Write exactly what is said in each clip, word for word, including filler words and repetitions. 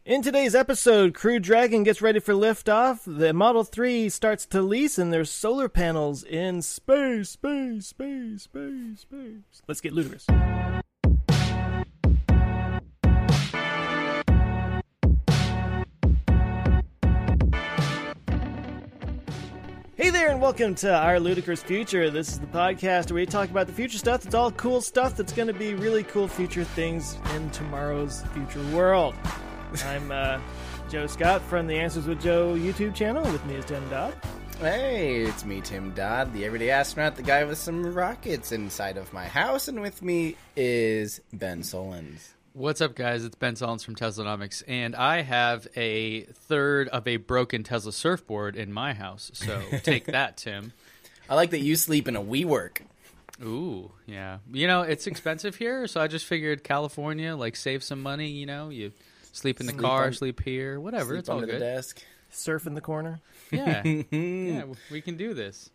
In today's episode, Crew Dragon gets ready for liftoff, the Model three starts to lease, and there's solar panels in space, space, space, space, space. Let's get ludicrous. Hey there, and welcome to Our Ludicrous Future. This is the podcast where we talk about the future stuff. It's all cool stuff that's going to be really cool future things in tomorrow's future world. I'm uh, Joe Scott from the Answers with Joe YouTube channel. With me is Tim Dodd. Hey, it's me, Tim Dodd, the everyday astronaut, the guy with some rockets inside of my house. And with me is Ben Solons. What's up, guys? It's Ben Solons from Teslanomics, and I have a third of a broken Tesla surfboard in my house. So take that, Tim. I like that you sleep in a WeWork. Ooh, yeah. You know, it's expensive here, so I just figured California, like, save some money, you know? You sleep in the Sleep car, on- sleep here, whatever. Sleep It's all under good. the desk. Surf in the corner. Yeah. Yeah, we can do this.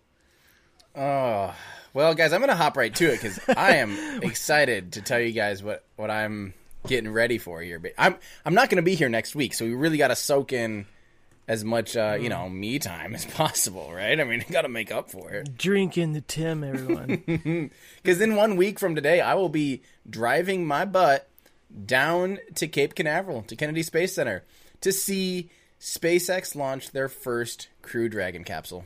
Oh, well, guys, I'm going to hop right to it because I am excited to tell you guys what, what I'm getting ready for here. But I'm I'm not going to be here next week, so we really got to soak in as much, uh, you know, me time as possible, right? I mean, you got to make up for it. Drink in the Tim, everyone. Because in one week from today, I will be driving my butt down to Cape Canaveral, to Kennedy Space Center, to see SpaceX launch their first Crew Dragon capsule.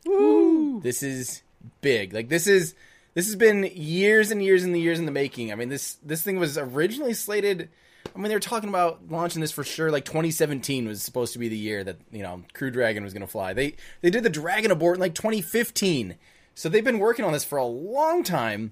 Woo! This is big. Like, this is this has been years and years and years in the making. I mean, this this thing was originally slated. I mean, they were talking about launching this for sure. Like twenty seventeen was supposed to be the year that, you know, Crew Dragon was going to fly. They they did the Dragon abort in like twenty fifteen. So they've been working on this for a long time.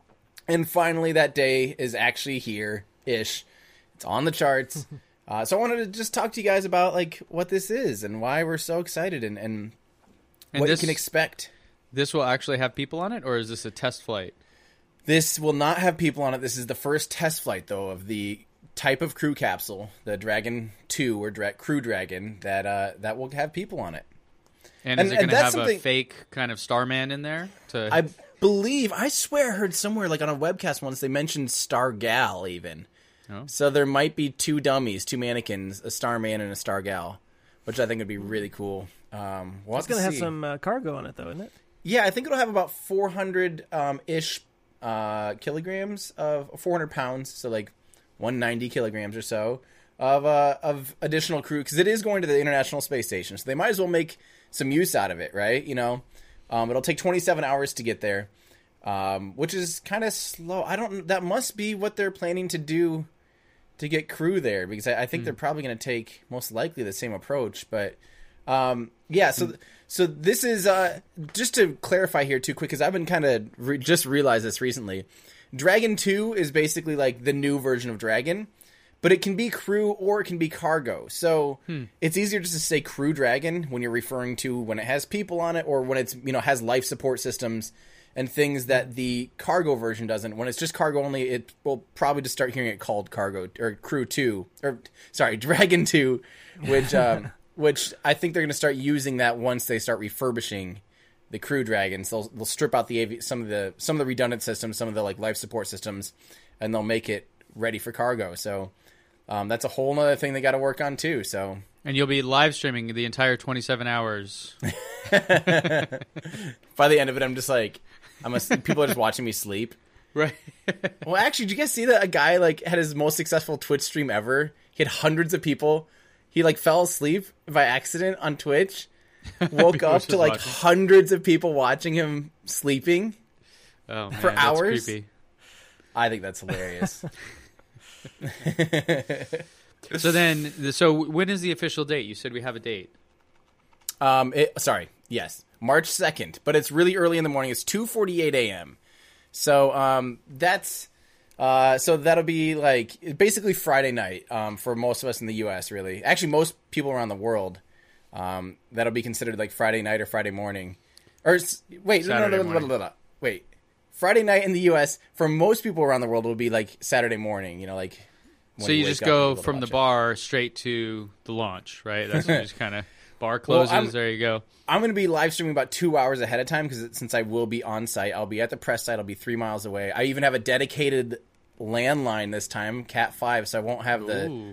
And finally, that day is actually here-ish. It's on the charts. Uh, so I wanted to just talk to you guys about like what this is and why we're so excited and, and, And what this, you can expect. This will actually have people on it, or is this a test flight? This will not have people on it. This is the first test flight, though, of the type of crew capsule, the Dragon two or Dra- Crew Dragon, that uh, that will have people on it. And, And- is it and going to that's have a something- fake kind of Starman in there? To I believe, I swear I heard somewhere, like on a webcast once, they mentioned Stargal even. Oh. So there might be two dummies, two mannequins, a Starman and a Stargal, which I think would be really cool. Um, we'll It's have to going to have see. some uh, cargo on it, though, isn't it? Yeah, I think it'll have about four hundred um, ish uh, kilograms of four hundred pounds, so like one hundred ninety kilograms or so of uh, of additional crew, because it is going to the International Space Station, so they might as well make some use out of it, right? You know, um, it'll take twenty-seven hours to get there, um, which is kind of slow. I don't. That must be what they're planning to do to get crew there, because I, I think mm. they're probably going to take most likely the same approach, but. Um, yeah, so so this is uh, just to clarify here too quick, because I've been kind of re- just realized this recently. Dragon two is basically like the new version of Dragon, but it can be crew or it can be cargo. So hmm. it's easier just to say Crew Dragon when you're referring to when it has people on it or when it's, you know, has life support systems and things that the cargo version doesn't. When it's just cargo only, it will probably just start hearing it called cargo or Crew two or sorry, Dragon two, which um Which I think they're going to start using that once they start refurbishing the Crew Dragons. They'll they'll strip out the avi- some of the some of the redundant systems, some of the like life support systems, and they'll make it ready for cargo. So um, that's a whole other thing they got to work on too. So and you'll be live streaming the entire twenty-seven hours. By the end of it, I'm just like, I'm a, people are just watching me sleep. Right. Well, actually, did you guys see that a guy like had his most successful Twitch stream ever? He had hundreds of people. He, like, fell asleep by accident on Twitch, woke up to, like, watching. hundreds of people watching him sleeping oh, man, for that's hours. Creepy. I think that's hilarious. So then, so when is the official date? You said we have a date. um, it, sorry, yes, March second, but it's really early in the morning. It's two forty-eight a.m. So um, that's... Uh, so that'll be like basically Friday night um, for most of us in the U S really. Actually, most people around the world, um, that'll be considered like Friday night or Friday morning. Or wait, no, no, no, no, no, no, no, wait. Friday night in the U S for most people around the world will be like Saturday morning. You know, like. When so you, you just go from the bar it. straight to the launch, right? That's just kind of bar closes. Well, there you go. I'm going to be live streaming about two hours ahead of time because since I will be on site, I'll be at the press site. I'll be three miles away. I even have a dedicated landline this time, Cat five, so I won't have the Ooh.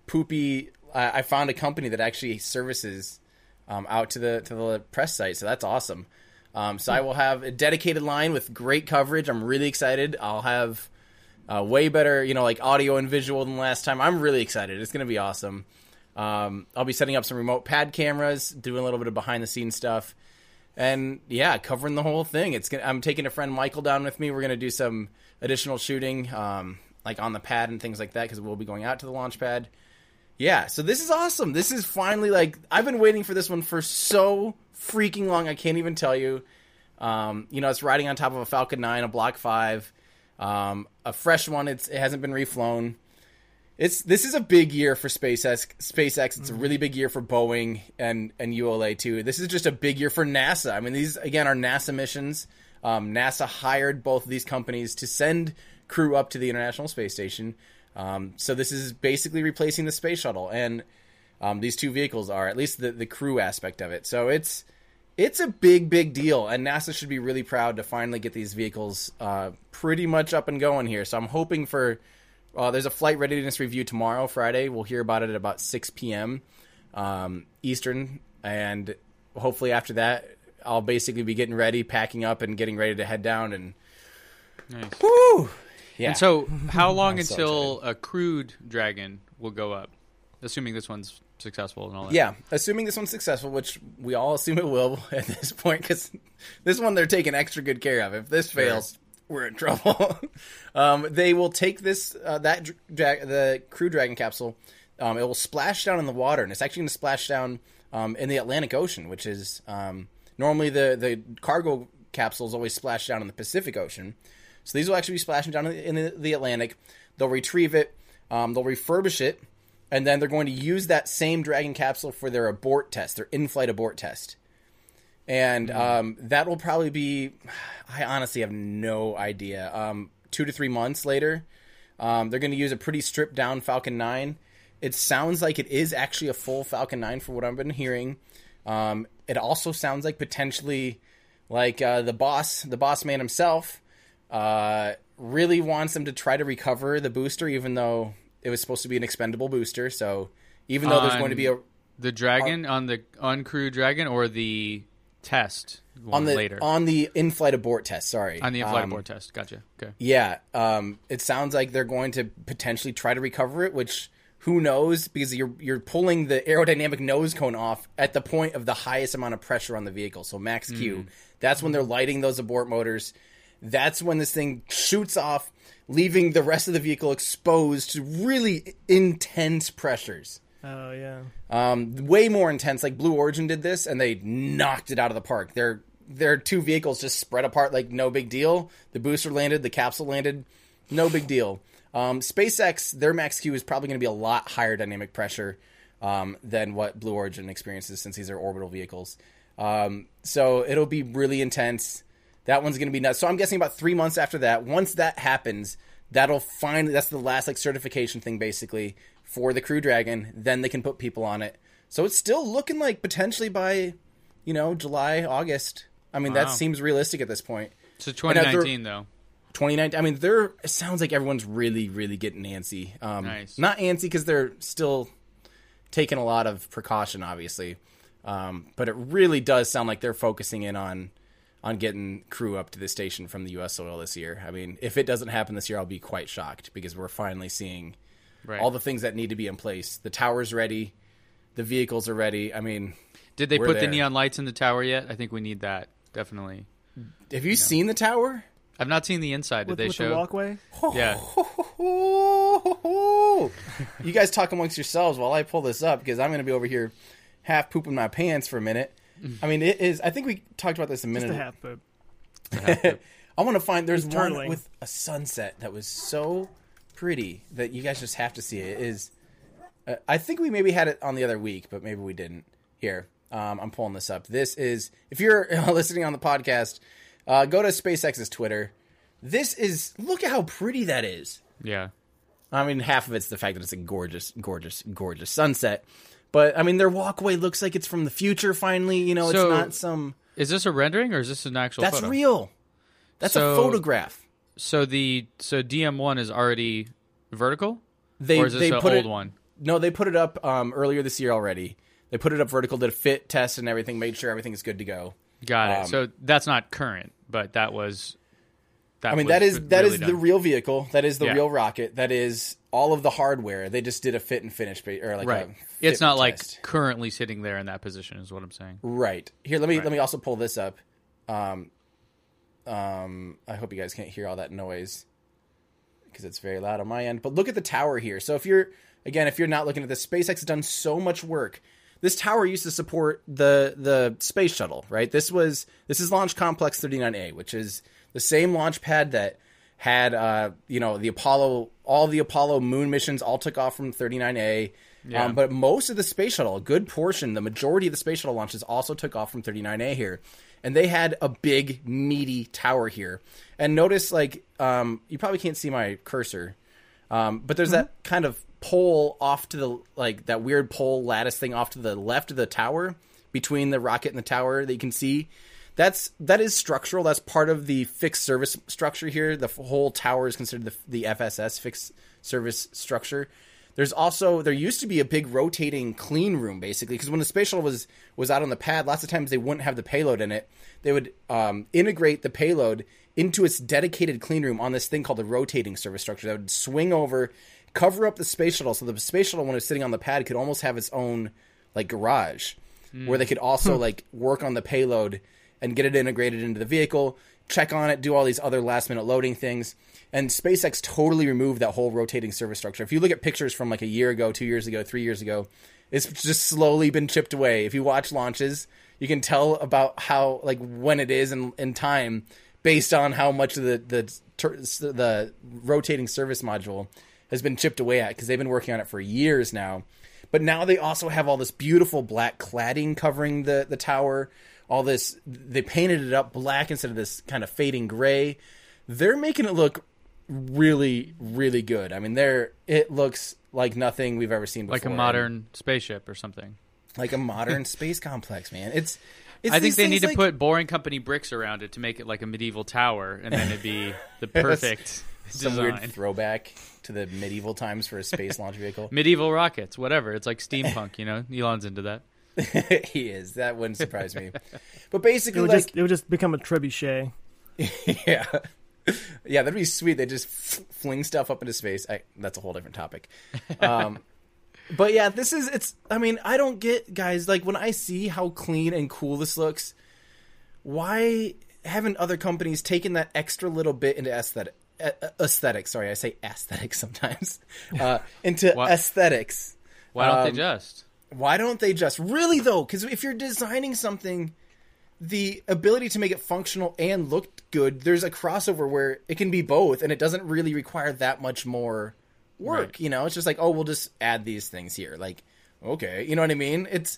poopy. Uh, I found a company that actually services um, out to the to the press site, so that's awesome. Um, so I will have a dedicated line with great coverage. I'm really excited. I'll have uh, way better, you know, like audio and visual than last time. I'm really excited. It's going to be awesome. Um, I'll be setting up some remote pad cameras, doing a little bit of behind the scenes stuff, and yeah, covering the whole thing. It's gonna, I'm taking a friend Michael down with me. We're going to do some additional shooting, um, like on the pad and things like that, because we'll be going out to the launch pad. Yeah, so this is awesome. This is finally, like, I've been waiting for this one for so freaking long, I can't even tell you. Um, you know, it's riding on top of a Falcon nine, a Block five, um, a fresh one. It's, it hasn't been reflown. It's This is a big year for SpaceX. SpaceX. It's a really big year for Boeing and, and U L A, too. This is just a big year for NASA. I mean, these, again, are NASA missions. Um, NASA hired both of these companies to send crew up to the International Space Station. Um, so this is basically replacing the space shuttle, and um, these two vehicles are, at least the, the crew aspect of it. So it's it's a big, big deal, and NASA should be really proud to finally get these vehicles uh, pretty much up and going here. So I'm hoping for, uh, there's a flight readiness review tomorrow, Friday. We'll hear about it at about six p.m. Um, Eastern, and hopefully after that, I'll basically be getting ready, packing up, and getting ready to head down. And nice. Woo! Yeah. And so, how long so until a crewed Dragon will go up? Assuming this one's successful and all that. Yeah, assuming this one's successful, which we all assume it will at this point, because this one they're taking extra good care of. If this fails, we're in trouble. um, they will take this uh, that dra- the Crew Dragon capsule. Um, it will splash down in the water, and it's actually going to splash down um, in the Atlantic Ocean, which is um, normally the the cargo capsules always splash down in the Pacific Ocean. So these will actually be splashing down in the, the Atlantic. They'll retrieve it. Um, they'll refurbish it. And then they're going to use that same Dragon capsule for their abort test, their in-flight abort test. And um, that will probably be, I honestly have no idea, um, two to three months later. Um, they're going to use a pretty stripped-down Falcon nine. It sounds like it is actually a full Falcon nine for what I've been hearing. Um, it also sounds like potentially like uh, the boss, the boss man himself, Uh, really wants them to try to recover the booster, even though it was supposed to be an expendable booster. So even though there's going to be a the Dragon on the on Crew Dragon or the test one on the later on the in-flight abort test. Sorry, on the in-flight um, abort test. Gotcha. Okay. Yeah, um, it sounds like they're going to potentially try to recover it, which who knows, because you're you're pulling the aerodynamic nose cone off at the point of the highest amount of pressure on the vehicle. So max Q. Mm. That's when they're lighting those abort motors. That's when this thing shoots off, leaving the rest of the vehicle exposed to really intense pressures. Oh, yeah. Um, way more intense. Like Blue Origin did this, and they knocked it out of the park. Their their two vehicles just spread apart like no big deal. The booster landed, the capsule landed, no big deal. Um, SpaceX, their max Q is probably going to be a lot higher dynamic pressure um, than what Blue Origin experiences, since these are orbital vehicles. Um, so it'll be really intense. That one's going to be nuts. So I'm guessing about three months after that, once that happens, that'll finally, that's the last like certification thing basically for the Crew Dragon. Then they can put people on it. So it's still looking like potentially by, you know, July, August. I mean, wow. that seems realistic at this point. So twenty nineteen though. twenty nineteen. I mean, they're, it sounds like everyone's really, really getting antsy. Um, nice. Not antsy because they're still taking a lot of precaution, obviously. Um, but it really does sound like they're focusing in on, on getting crew up to the station from the U S soil this year. I mean, if it doesn't happen this year, I'll be quite shocked, because we're finally seeing right. all the things that need to be in place. The tower's ready. The vehicles are ready. I mean, did they put there. the neon lights in the tower yet? I think we need that. Definitely. Have you, you know. seen the tower? I've not seen the inside. Did with, they with show the walkway? Yeah. You guys talk amongst yourselves while I pull this up, because I'm going to be over here half pooping my pants for a minute. I mean, it is. I think we talked about this a minute. Just a half poop. I want to find. There's It's one turtling. with a sunset that was so pretty that you guys just have to see it. It is. Uh, I think we maybe had it on the other week, but maybe we didn't. Here, um, I'm pulling this up. This is. If you're listening on the podcast, uh, go to SpaceX's Twitter. This is. Look at how pretty that is. Yeah. I mean, half of it's the fact that it's a gorgeous, gorgeous, gorgeous sunset. But, I mean, their walkway looks like it's from the future, finally. You know, So, it's not some... Is this a rendering or is this an actual That's photo? real. That's So- a photograph. So the so D M one is already vertical? They, or is this they an put old it, one? no, they put it up um, earlier this year already. They put it up vertical, did a fit test and everything, made sure everything is good to go. Got it. Um, So that's not current, but that was. That I mean, was that is that really is done. the real vehicle. That is the Yeah. real rocket. That is all of the hardware. They just did a fit and finish, ba- or like Right. a It's not fitment like test. currently sitting there in that position, is what I'm saying. Right. Here, let me Right. let me also pull this up. Um, um, I hope you guys can't hear all that noise because it's very loud on my end. But look at the tower here. So if you're again, if you're not looking at this, SpaceX has done so much work. This tower used to support the the space shuttle, right? This was this is Launch Complex thirty-nine A, which is the same launch pad that had uh, you know, the Apollo, all the Apollo moon missions all took off from thirty-nine A. Yeah. Um, but most of the space shuttle, a good portion, the majority of the space shuttle launches also took off from thirty-nine A here. And they had a big, meaty tower here. And notice, like, um, you probably can't see my cursor, um, but there's that kind of pole off to the, like, that weird pole lattice thing off to the left of the tower, between the rocket and the tower that you can see. That's, that is structural. That's part of the fixed service structure here. The whole tower is considered the, the F S S, fixed service structure. There's also, there used to be a big rotating clean room, basically, because when the space shuttle was, was out on the pad, lots of times they wouldn't have the payload in it. They would um, integrate the payload into its dedicated clean room on this thing called the rotating service structure that would swing over, cover up the space shuttle, so the space shuttle, when it was sitting on the pad, could almost have its own, like, garage, mm. where they could also, like, work on the payload and get it integrated into the vehicle, check on it, do all these other last-minute loading things. And SpaceX totally removed that whole rotating service structure. If you look at pictures from like a year ago, two years ago, three years ago, it's just slowly been chipped away. If you watch launches, you can tell about how, like, when it is in, in time based on how much of the, the, the rotating service module has been chipped away at, because they've been working on it for years now. But now they also have all this beautiful black cladding covering the, the tower. All this, they painted it up black instead of this kind of fading gray. They're making it look really, really good. I mean, they're it looks like nothing we've ever seen before. Like a modern spaceship or something. Like a modern space complex, man. It's, it's I think they need to like, put Boring Company bricks around it to make it like a medieval tower, and then it'd be the perfect some design. weird throwback to the medieval times for a space launch vehicle. Medieval rockets, whatever. It's like steampunk, you know? Elon's into that. He is. That wouldn't surprise me. But It basically, would, like, just, it would just become a trebuchet. yeah. Yeah, that'd be sweet. They just f- fling stuff up into space. I, that's a whole different topic. Um, but yeah, this is, it's, I mean, I don't get, guys, like, when I see how clean and cool this looks, why haven't other companies taken that extra little bit into aesthetic, uh, aesthetics? Sorry, I say aesthetics sometimes. Uh, into What? aesthetics. Why don't Um, they just? Why don't they just? Really, though, because if you're designing something, the ability to make it functional and look good, there's a crossover where it can be both, and it doesn't really require that much more work. Right. You know, it's just like, oh, we'll just add these things here. Like, okay, you know what I mean? It's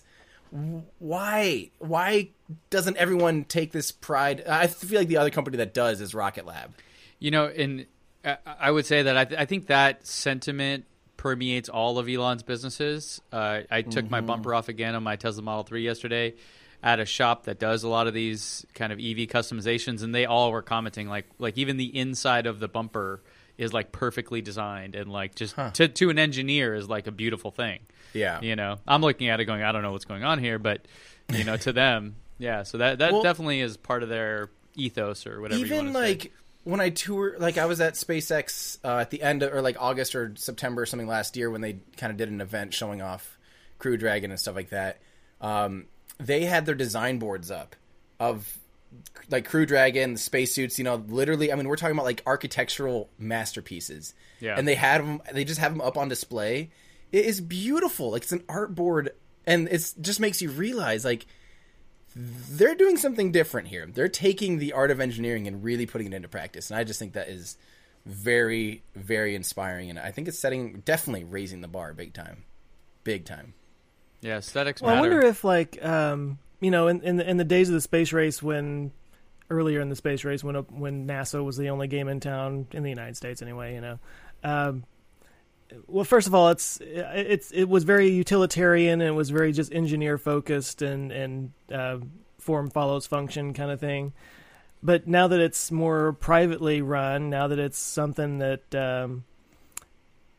why why doesn't everyone take this pride? I feel like the other company that does is Rocket Lab. You know, and I- I would say that I, th- I think that sentiment permeates all of Elon's businesses. Uh, I took Mm-hmm. my bumper off again on my Tesla Model three yesterday at a shop that does a lot of these kind of E V customizations, and they all were commenting like like even the inside of the bumper is like perfectly designed, and like just Huh. to to an engineer is like a beautiful thing. Yeah. You know, I'm looking at it going, I don't know what's going on here, but you know, to them, yeah. So that that Well, definitely is part of their ethos or whatever. you Even wanna say. like when I tour, like I was at SpaceX uh, at the end of, or like August or September or something last year when they kind of did an event showing off Crew Dragon and stuff like that. Um, they had their design boards up of like Crew Dragon, the spacesuits. You know, literally, I mean, we're talking about like architectural masterpieces. Yeah. And they had them. They just have them up on display. It is beautiful. Like, it's an art board, and it just makes you realize like they're doing something different here. They're taking the art of engineering and really putting it into practice. And I just think that is very, very inspiring. And I think it's setting, definitely raising the bar big time. Big time. yeah, aesthetics Well, I matter. wonder if, like, um, you know, in in the, in the days of the space race, when earlier in the space race, when when NASA was the only game in town in the United States, anyway, you know. Um, well, first of all, it's it's it was very utilitarian, and it was very just engineer focused, and and uh, form follows function kind of thing. But now that it's more privately run, now that it's something that um,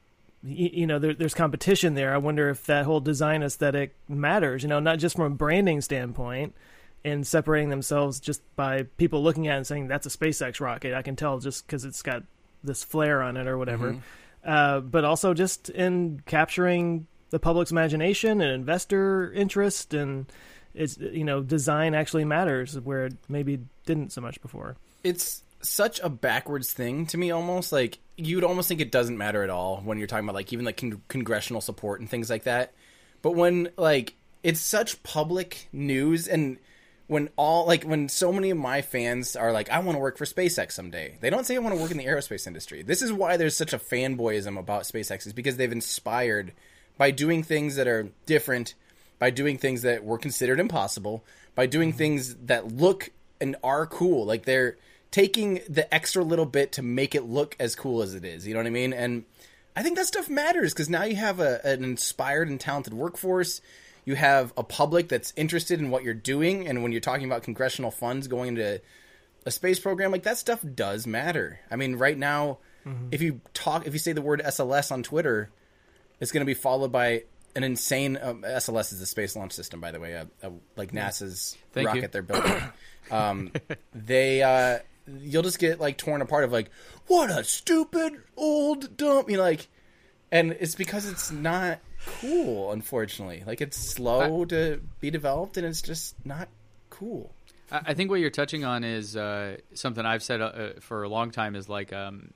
you, you know, there, there's competition there. I wonder if that whole design aesthetic matters, you know, not just from a branding standpoint and separating themselves just by people looking at it and saying, that's a SpaceX rocket. I can tell just because it's got this flare on it or whatever. Mm-hmm. Uh, but also just in capturing the public's imagination and investor interest, and it's, you know, design actually matters where it maybe didn't so much before. It's such a backwards thing to me, almost. Like, you'd almost think it doesn't matter at all when you're talking about, like, even like con- congressional support and things like that. But when, like, it's such public news, and when all, like, when so many of my fans are like, I want to work for SpaceX someday, they don't say I want to work in the aerospace industry. This is why there's such a fanboyism about SpaceX, is because they've inspired by doing things that are different, by doing things that were considered impossible, by doing things that look and are cool. Like, they're taking the extra little bit to make it look as cool as it is. You know what I mean? And I think that stuff matters, because now you have a, an inspired and talented workforce. You have a public that's interested in what you're doing. And when you're talking about congressional funds going into a space program, like, that stuff does matter. I mean, right now, mm-hmm. if you talk, if you say the word S L S on Twitter, it's going to be followed by an insane um, S L S is the Space Launch System, by the way, a, a, like NASA's Thank rocket you. they're building. Um, they, uh, you'll just get, like, torn apart of, like, what a stupid old dumb, you know, like, and it's because it's not cool, unfortunately. Like, it's slow I, to be developed, and it's just not cool. I think what you're touching on is uh, something I've said uh, for a long time, is like, um,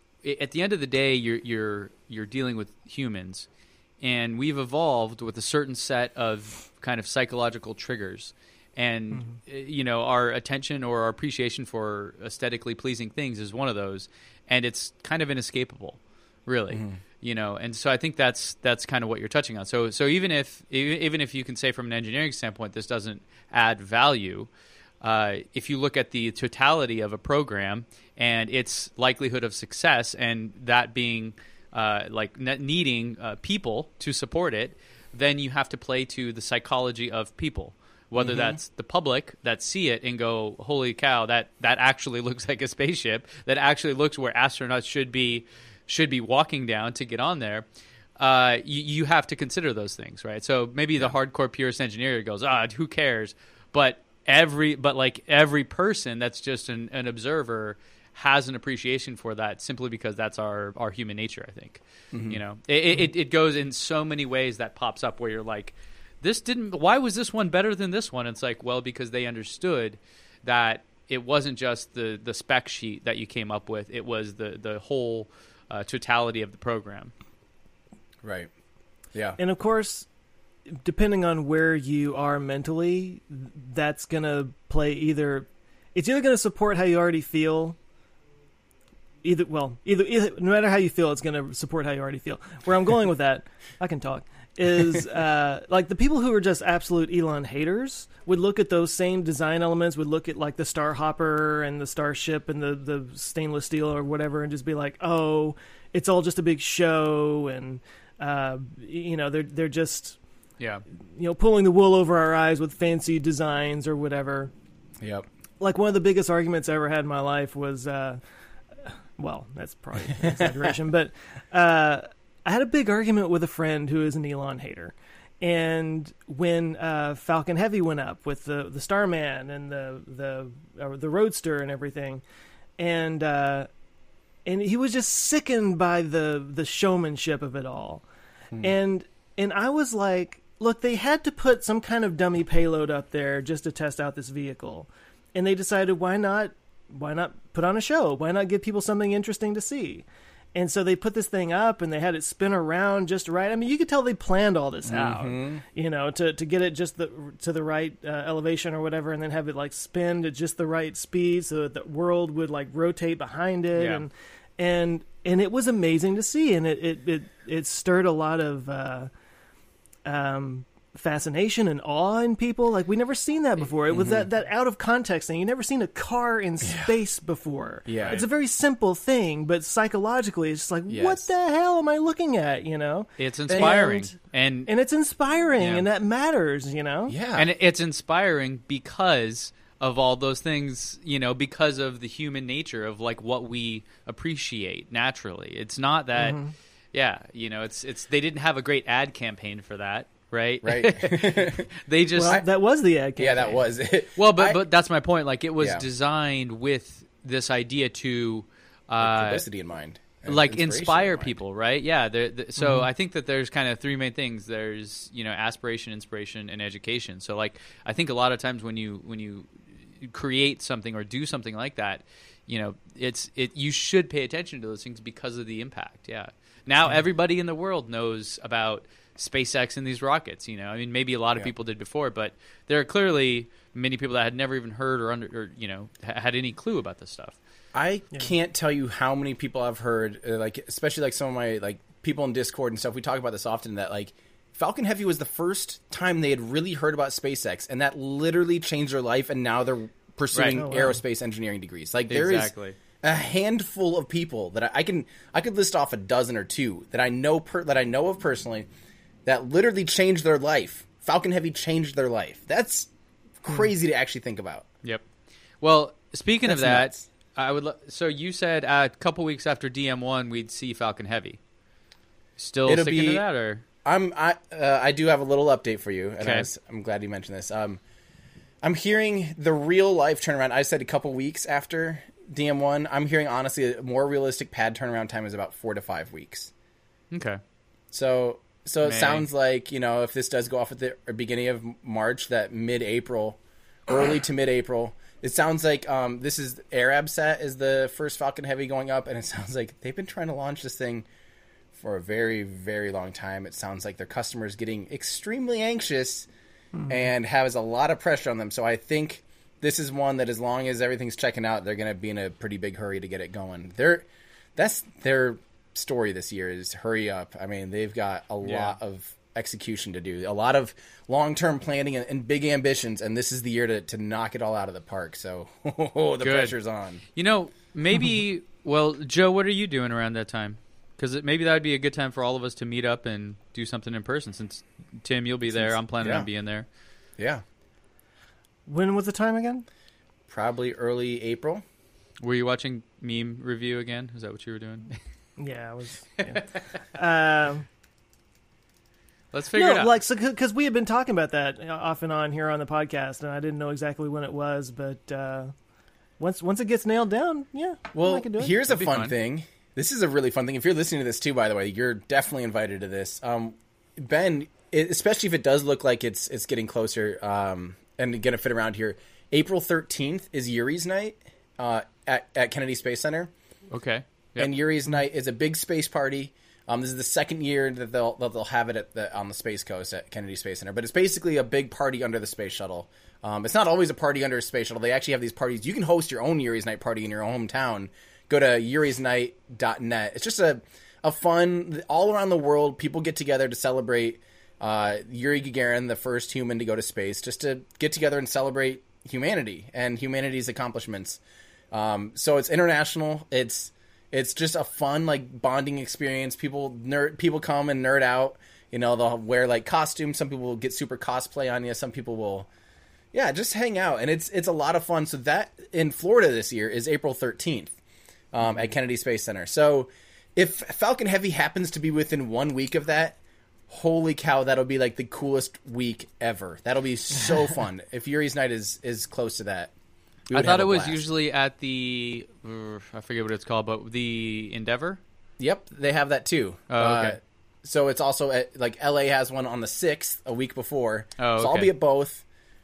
at the end of the day, you're you're you're dealing with humans, and we've evolved with a certain set of kind of psychological triggers, and mm-hmm. you know, our attention or our appreciation for aesthetically pleasing things is one of those, and it's kind of inescapable, really. Mm-hmm. You know, and so I think that's that's kind of what you're touching on. So so even if even if you can say from an engineering standpoint this doesn't add value, uh, if you look at the totality of a program and its likelihood of success, and that being uh, like ne- needing uh, people to support it, then you have to play to the psychology of people. Whether mm-hmm. that's the public that see it and go, holy cow, that, that actually looks like a spaceship, that actually looks where astronauts should be should be walking down to get on there. Uh, you, you have to consider those things, right? So maybe yeah. the hardcore purist engineer goes, ah, who cares? But every but like every person that's just an, an observer has an appreciation for that, simply because that's our, our human nature, I think. Mm-hmm. You know, it, it it goes in so many ways that pops up where you're like, this didn't. Why was this one better than this one? And it's like, well, because they understood that it wasn't just the, the spec sheet that you came up with; it was the the whole uh, totality of the program. Right. Yeah. And of course, depending on where you are mentally, that's gonna play either. It's either gonna support how you already feel. Either well, either, either no matter how you feel, it's gonna support how you already feel. Where I'm going with that, I can talk. Is uh, like the people who are just absolute Elon haters would look at those same design elements, would look at like the Star Hopper and the Starship and the, the stainless steel or whatever, and just be like, oh, it's all just a big show, and uh, you know, they're they're just yeah, you know, pulling the wool over our eyes with fancy designs or whatever. Yep. Like one of the biggest arguments I ever had in my life was, uh, well, that's probably an exaggeration, but. Uh, I had a big argument with a friend who is an Elon hater, and when uh, Falcon Heavy went up with the the Starman and the the uh, the Roadster and everything, and uh, and he was just sickened by the the showmanship of it all, hmm. and and I was like, look, they had to put some kind of dummy payload up there just to test out this vehicle, and they decided why not why not put on a show? Why not give people something interesting to see? And so they put this thing up, and they had it spin around just right. I mean, you could tell they planned all this out, mm-hmm. you know, to, to get it just the, to the right uh, elevation or whatever, and then have it like spin at just the right speed so that the world would like rotate behind it, yeah. and and and it was amazing to see, and it it it, it stirred a lot of uh, um, fascination and awe in people. Like, we never seen that before. It was mm-hmm. that, that out of context thing. You never seen a car in space yeah. before. Yeah, it's a very simple thing, but psychologically, it's just like, yes. what the hell am I looking at? You know, it's inspiring, and and, and it's inspiring, yeah. and that matters. You know, yeah, and it's inspiring because of all those things. You know, because of the human nature of like what we appreciate naturally. It's not that. Mm-hmm. Yeah, you know, it's it's they didn't have a great ad campaign for that, right? Right. They just Well, that was the ad campaign. Yeah, that was it. well, but I- but that's my point. Like, it was Yeah. designed with this idea to With uh, publicity in mind. and like inspiration inspire in mind. people, right? Yeah. there- th- So Mm-hmm. I think that there's kind of three main things. There's, you know, aspiration, inspiration, and education. So like I think a lot of times when you when you create something or do something like that, you know, it's it you should pay attention to those things because of the impact. Yeah. Now everybody in the world knows about SpaceX and these rockets. You know, I mean, maybe a lot of Yeah. people did before, but there are clearly many people that had never even heard or under or you know ha- had any clue about this stuff. I can't tell you how many people I've heard, uh, like especially like some of my like people in Discord and stuff. We talk about this often. That like Falcon Heavy was the first time they had really heard about SpaceX, and that literally changed their life. And now they're pursuing Right. Oh, wow. aerospace engineering degrees. Like there is Exactly. a handful of people that I, I can I could list off a dozen or two that I know per, that I know of personally that literally changed their life. Falcon Heavy changed their life. That's crazy to actually think about. Yep. Well, speaking of That's that, nuts. I would. Lo- so you said uh, a couple weeks after D M one, we'd see Falcon Heavy. Still It'll sticking to be- that, or I'm I uh, I do have a little update for you, and Okay. I was, I'm glad you mentioned this. Um, I'm hearing the real life turnaround. I said a couple weeks after D M one. I'm hearing honestly a more realistic pad turnaround time is about four to five weeks. okay? So so it May. sounds like, you know, if this does go off at the beginning of March, that mid-April, early to mid-April. It sounds like um, this is Arabsat is the first Falcon Heavy going up, and it sounds like they've been trying to launch this thing for a very, very long time. It sounds like their customers getting extremely anxious and has a lot of pressure on them. So I think this is one that, as long as everything's checking out, they're going to be in a pretty big hurry to get it going. They're that's their story this year is hurry up. I mean, they've got a Yeah. lot of execution to do, a lot of long-term planning and, and big ambitions, and this is the year to, to knock it all out of the park. So the Good. pressure's on. You know, maybe. Well, Joe, what are you doing around that time? Because maybe that would be a good time for all of us to meet up and do something in person. Since Tim, you'll be there. I'm planning yeah. on being there. Yeah, When was the time again? probably early April. Were you watching Meme Review again? Is that what you were doing? Yeah, I was. Yeah. um, Let's figure it no, out. like so because we had been talking about that uh, off and on here on the podcast, and I didn't know exactly when it was, but uh, once once it gets nailed down, yeah, Well, I can do it. here's a That'd be fun fun. thing. This is a really fun thing. If you're listening to this too, by the way, you're definitely invited to this. Um, Ben, it, especially if it does look like it's it's getting closer um, and going to fit around here. April thirteenth is Yuri's Night uh, at, at Kennedy Space Center. Okay. Yep. And Yuri's Night is a big space party. Um, this is the second year that they'll that they'll have it at the on the Space Coast at Kennedy Space Center. But it's basically a big party under the space shuttle. Um, it's not always a party under a space shuttle. They actually have these parties. You can host your own Yuri's Night party in your hometown. Go to yuris night dot net. It's just a a fun all around the world. People get together to celebrate uh, Yuri Gagarin, the first human to go to space, just to get together and celebrate humanity and humanity's accomplishments. Um, so it's international. It's It's just a fun, like, bonding experience. People nerd, people come and nerd out. You know, they'll wear like costumes. Some people will get super cosplay on you. Some people will, yeah, just hang out, and it's it's a lot of fun. So that in Florida this year is April thirteenth um, at Kennedy Space Center. So if Falcon Heavy happens to be within one week of that, holy cow, that'll be like the coolest week ever. That'll be so fun. If Yuri's Night is is close to that. we I would thought have it a was blast. usually at the uh, I forget what it's called, but the Endeavor. Yep, they have that too. Oh, okay. Uh, so it's also at, like L A has one on the sixth, a week before. Oh, So I'll okay. be at both.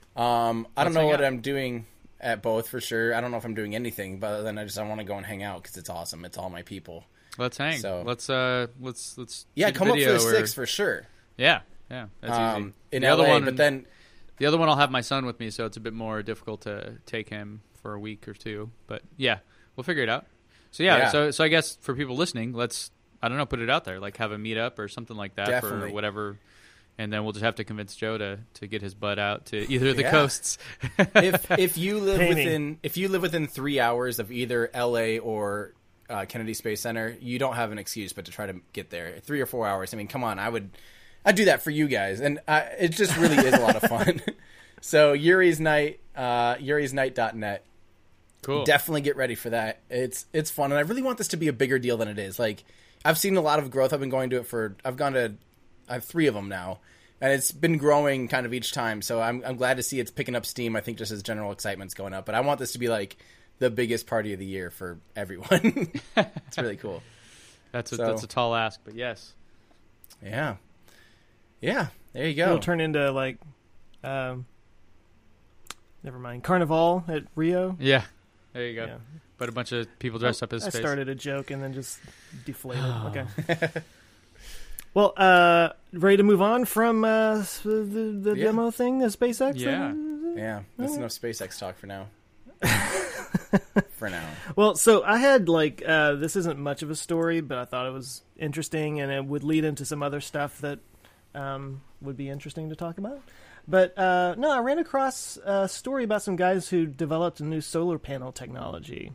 Um, I don't Let's know hang what out. I'm doing at both for sure. I don't know if I'm doing anything, but then I just I want to go and hang out because it's awesome. It's all my people. Let's hang. So- let's uh let's let's Yeah, shoot a come up for video the where- sixth for sure. Yeah, yeah, that's Um, easy. in the L A, other one, but then the other one, I'll have my son with me, so it's a bit more difficult to take him for a week or two. But yeah, we'll figure it out. So yeah, Yeah. so so I guess for people listening, let's I don't know, put it out there, like have a meetup or something like that Definitely. for whatever. And then we'll just have to convince Joe to, to get his butt out to either of the Yeah. coasts. if if you live Painting. within if you live within three hours of either L A or uh, Kennedy Space Center, you don't have an excuse but to try to get there. Three or four hours. I mean, come on, I would I'd do that for you guys, and I, it just really is a lot of fun. So Yuri's Night, uh, yuris night dot net. Cool. Definitely get ready for that. It's it's fun, and I really want this to be a bigger deal than it is. Like, I've seen a lot of growth. I've been going to it for I've gone to I have three of them now, and it's been growing kind of each time. So I'm I'm glad to see it's picking up steam. I think just as general excitement's going up. But I want this to be like the biggest party of the year for everyone. It's really cool. That's a, So- that's a tall ask, but yes. Yeah, yeah. There you go. It'll turn into like, um, never mind, Carnival at Rio. Yeah, there you go. Yeah. But a bunch of people dressed up as I space. started a joke and then just deflated. Okay. Well, uh, ready to move on from uh, the, the Yeah. demo thing, the SpaceX? Yeah. thing? Yeah, that's enough SpaceX talk for now. For now. Well, so I had like uh, this isn't much of a story, but I thought it was interesting, and it would lead into some other stuff that um, would be interesting to talk about. But uh, no, I ran across a story about some guys who developed a new solar panel technology.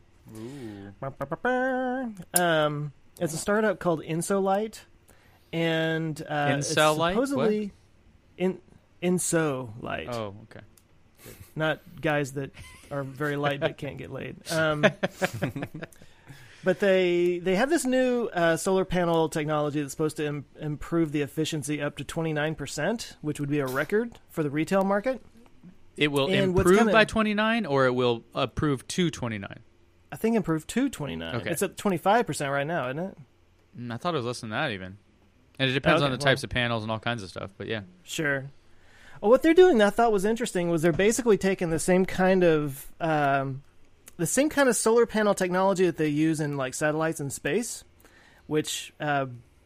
Ooh. Um, it's a startup called InsoLight, and uh, it's InsoLight? supposedly in InsoLight. Oh, okay. Not guys that are very light but can't get laid. Um, but they they have this new uh, solar panel technology that's supposed to Im- improve the efficiency up to twenty-nine percent, which would be a record for the retail market. It will And what's improve kinda- by twenty-nine, or it will approve to twenty-nine. I think improve to twenty-nine. Okay. It's at twenty-five percent right now, isn't it? Mm, I thought it was less than that even. And it depends Okay, on the well- types of panels and all kinds of stuff. But yeah, Sure. Well, what they're doing that I thought was interesting was they're basically taking the same kind of um, the same kind of solar panel technology that they use in like satellites in space, which uh,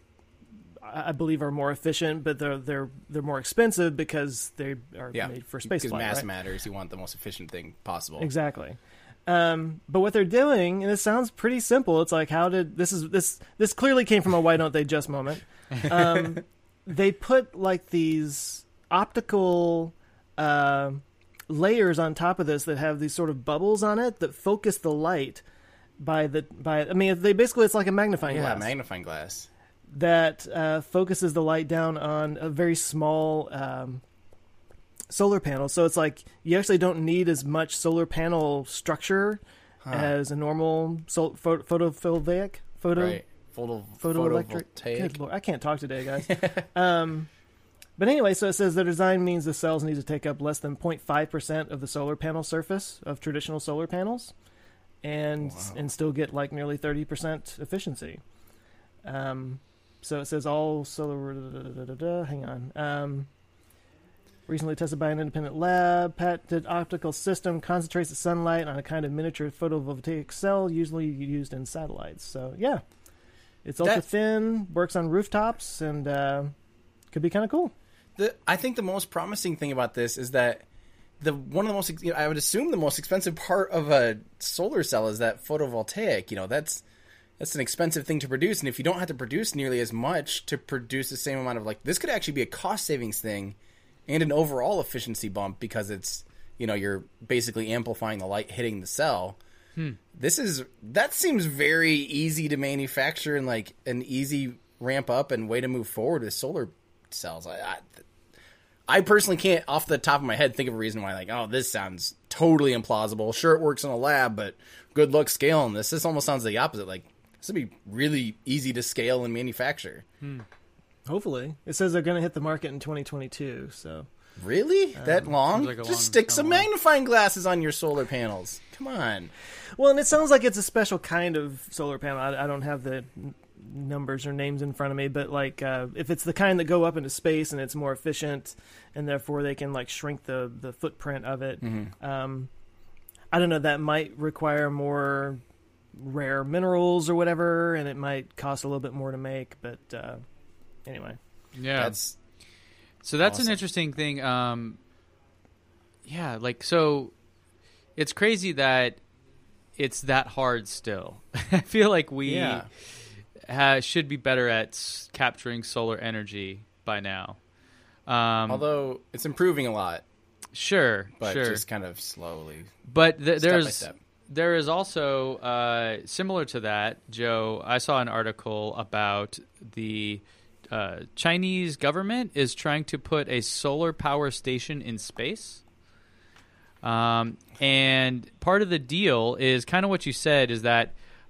I I believe are more efficient, but they're they're they're more expensive because they are Yeah, made for space because flight. mass right? matters. You want the most efficient thing possible. Exactly. Um, but what they're doing, and it sounds pretty simple. It's like, how did this is this this clearly came from a why don't they just moment. Um, they put like these optical uh, layers on top of this that have these sort of bubbles on it that focus the light by the by. I mean, they basically it's like a magnifying Yeah, glass magnifying glass. that uh, focuses the light down on a very small um, solar panel. So it's like you actually don't need as much solar panel structure Huh. as a normal sol- pho- photovoltaic photo Right. Photo, photoelectric. photovoltaic. Good Lord, I can't talk today, guys. um, but anyway, so it says the design means the cells need to take up less than zero point five percent of the solar panel surface of traditional solar panels, and Wow. and still get like nearly thirty percent efficiency. Um, so it says all solar. Da, da, da, da, da, hang on. Um, recently tested by an independent lab, patented optical system concentrates the sunlight on a kind of miniature photovoltaic cell usually used in satellites. So yeah, it's ultra That- thin, works on rooftops, and uh, could be kind of cool. The, I think the most promising thing about this is that the one of the most ex- I would assume the most expensive part of a solar cell is that photovoltaic. You know, that's that's an expensive thing to produce, and if you don't have to produce nearly as much to produce the same amount of like this could actually be a cost savings thing and an overall efficiency bump because it's you know you're basically amplifying the light hitting the cell. Hmm. This is that seems very easy to manufacture and like an easy ramp up and way to move forward with solar cells. I, I I personally can't, off the top of my head, think of a reason why, like, oh, this sounds totally implausible. Sure, it works in a lab, but good luck scaling this. This almost sounds the opposite. Like, this would be really easy to scale and manufacture. Hmm. Hopefully, it says they're going to hit the market in twenty twenty-two. So Really? that long? seems like a Just long- stick some long- magnifying glasses on your solar panels. Come on. well, and it sounds like it's a special kind of solar panel. I, I don't have the n- numbers or names in front of me, but like uh, if it's the kind that go up into space and it's more efficient, and therefore they can like shrink the the footprint of it. Mm-hmm. Um, I don't know. That might require more rare minerals or whatever, and it might cost a little bit more to make. But uh, anyway, yeah. That's So that's awesome. an interesting thing. Um, yeah, like so, it's crazy that it's that hard still. I feel like we Yeah. ha- should be better at s- capturing solar energy by now. Um, although it's improving a lot, sure, but sure, just kind of slowly, but th- step by there's step. there is also uh, similar to that, Joe. I saw an article about the uh, Chinese government is trying to put a solar power station in space. Um, and part of the deal is kind of what you said is that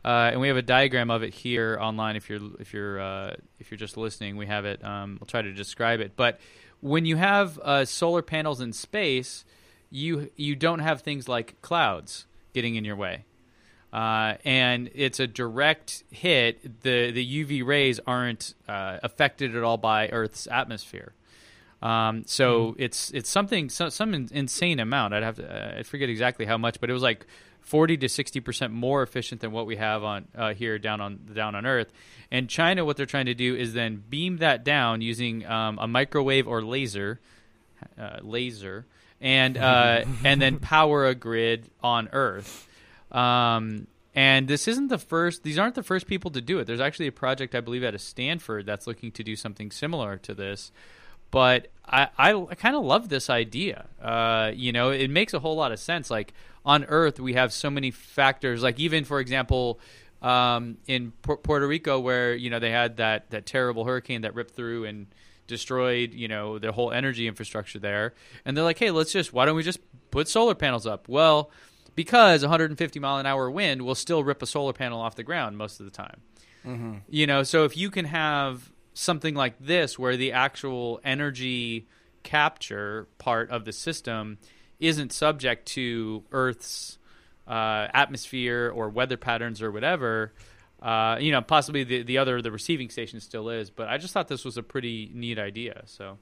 Uh, and we have a diagram of it here online. If you're if you're uh, if you're just listening, we have it. Um, we'll try to describe it. But when you have uh, solar panels in space, you you don't have things like clouds getting in your way, uh, and it's a direct hit. the The U V rays aren't uh, affected at all by Earth's atmosphere. Um, so mm. it's it's something so, some insane amount. I'd have to uh, I forget exactly how much, but it was like forty to sixty percent more efficient than what we have on uh, here down on down on Earth. And China, what they're trying to do is then beam that down using um, a microwave or laser, uh, laser, and uh, and then power a grid on Earth. Um, and this isn't the first; these aren't the first people to do it. There's actually a project, I believe, out of Stanford that's looking to do something similar to this. But I, I, I kind of love this idea. Uh, you know, it makes a whole lot of sense. Like on Earth, we have so many factors. Like even, for example, um, in P- Puerto Rico, where you know they had that that terrible hurricane that ripped through and destroyed you know their whole energy infrastructure there. And they're like, hey, let's just why don't we just put solar panels up? Well, because one hundred fifty mile an hour wind will still rip a solar panel off the ground most of the time. Mm-hmm. You know, so if you can have something like this where the actual energy capture part of the system isn't subject to Earth's uh, atmosphere or weather patterns or whatever, uh, you know, possibly the, the other, the receiving station still is. But I just thought this was a pretty neat idea. So,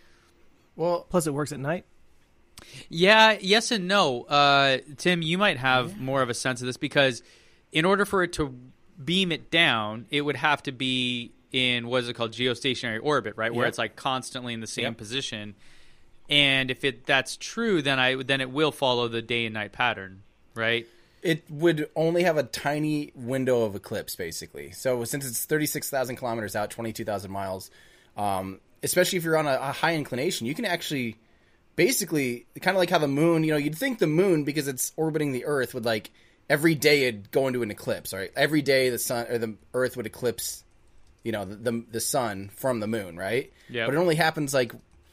well, plus it works at night. Yeah, yes and no. Uh, Tim, you might have yeah. more of a sense of this because in order for it to beam it down, it would have to be in what is it called, geostationary orbit, right? Where yep. it's like constantly in the same yep. position. And if it that's true, then I then it will follow the day and night pattern, right? It would only have a tiny window of eclipse, basically. So since it's thirty-six thousand kilometers out, twenty-two thousand miles, um, especially if you're on a, a high inclination, you can actually basically kind of like how the moon, you know, you'd think the moon, because it's orbiting the Earth, would like every day it'd go into an eclipse, right? Every day the sun or the Earth would eclipse, you know, the, the the sun from the moon, right? Yeah. But it only happens like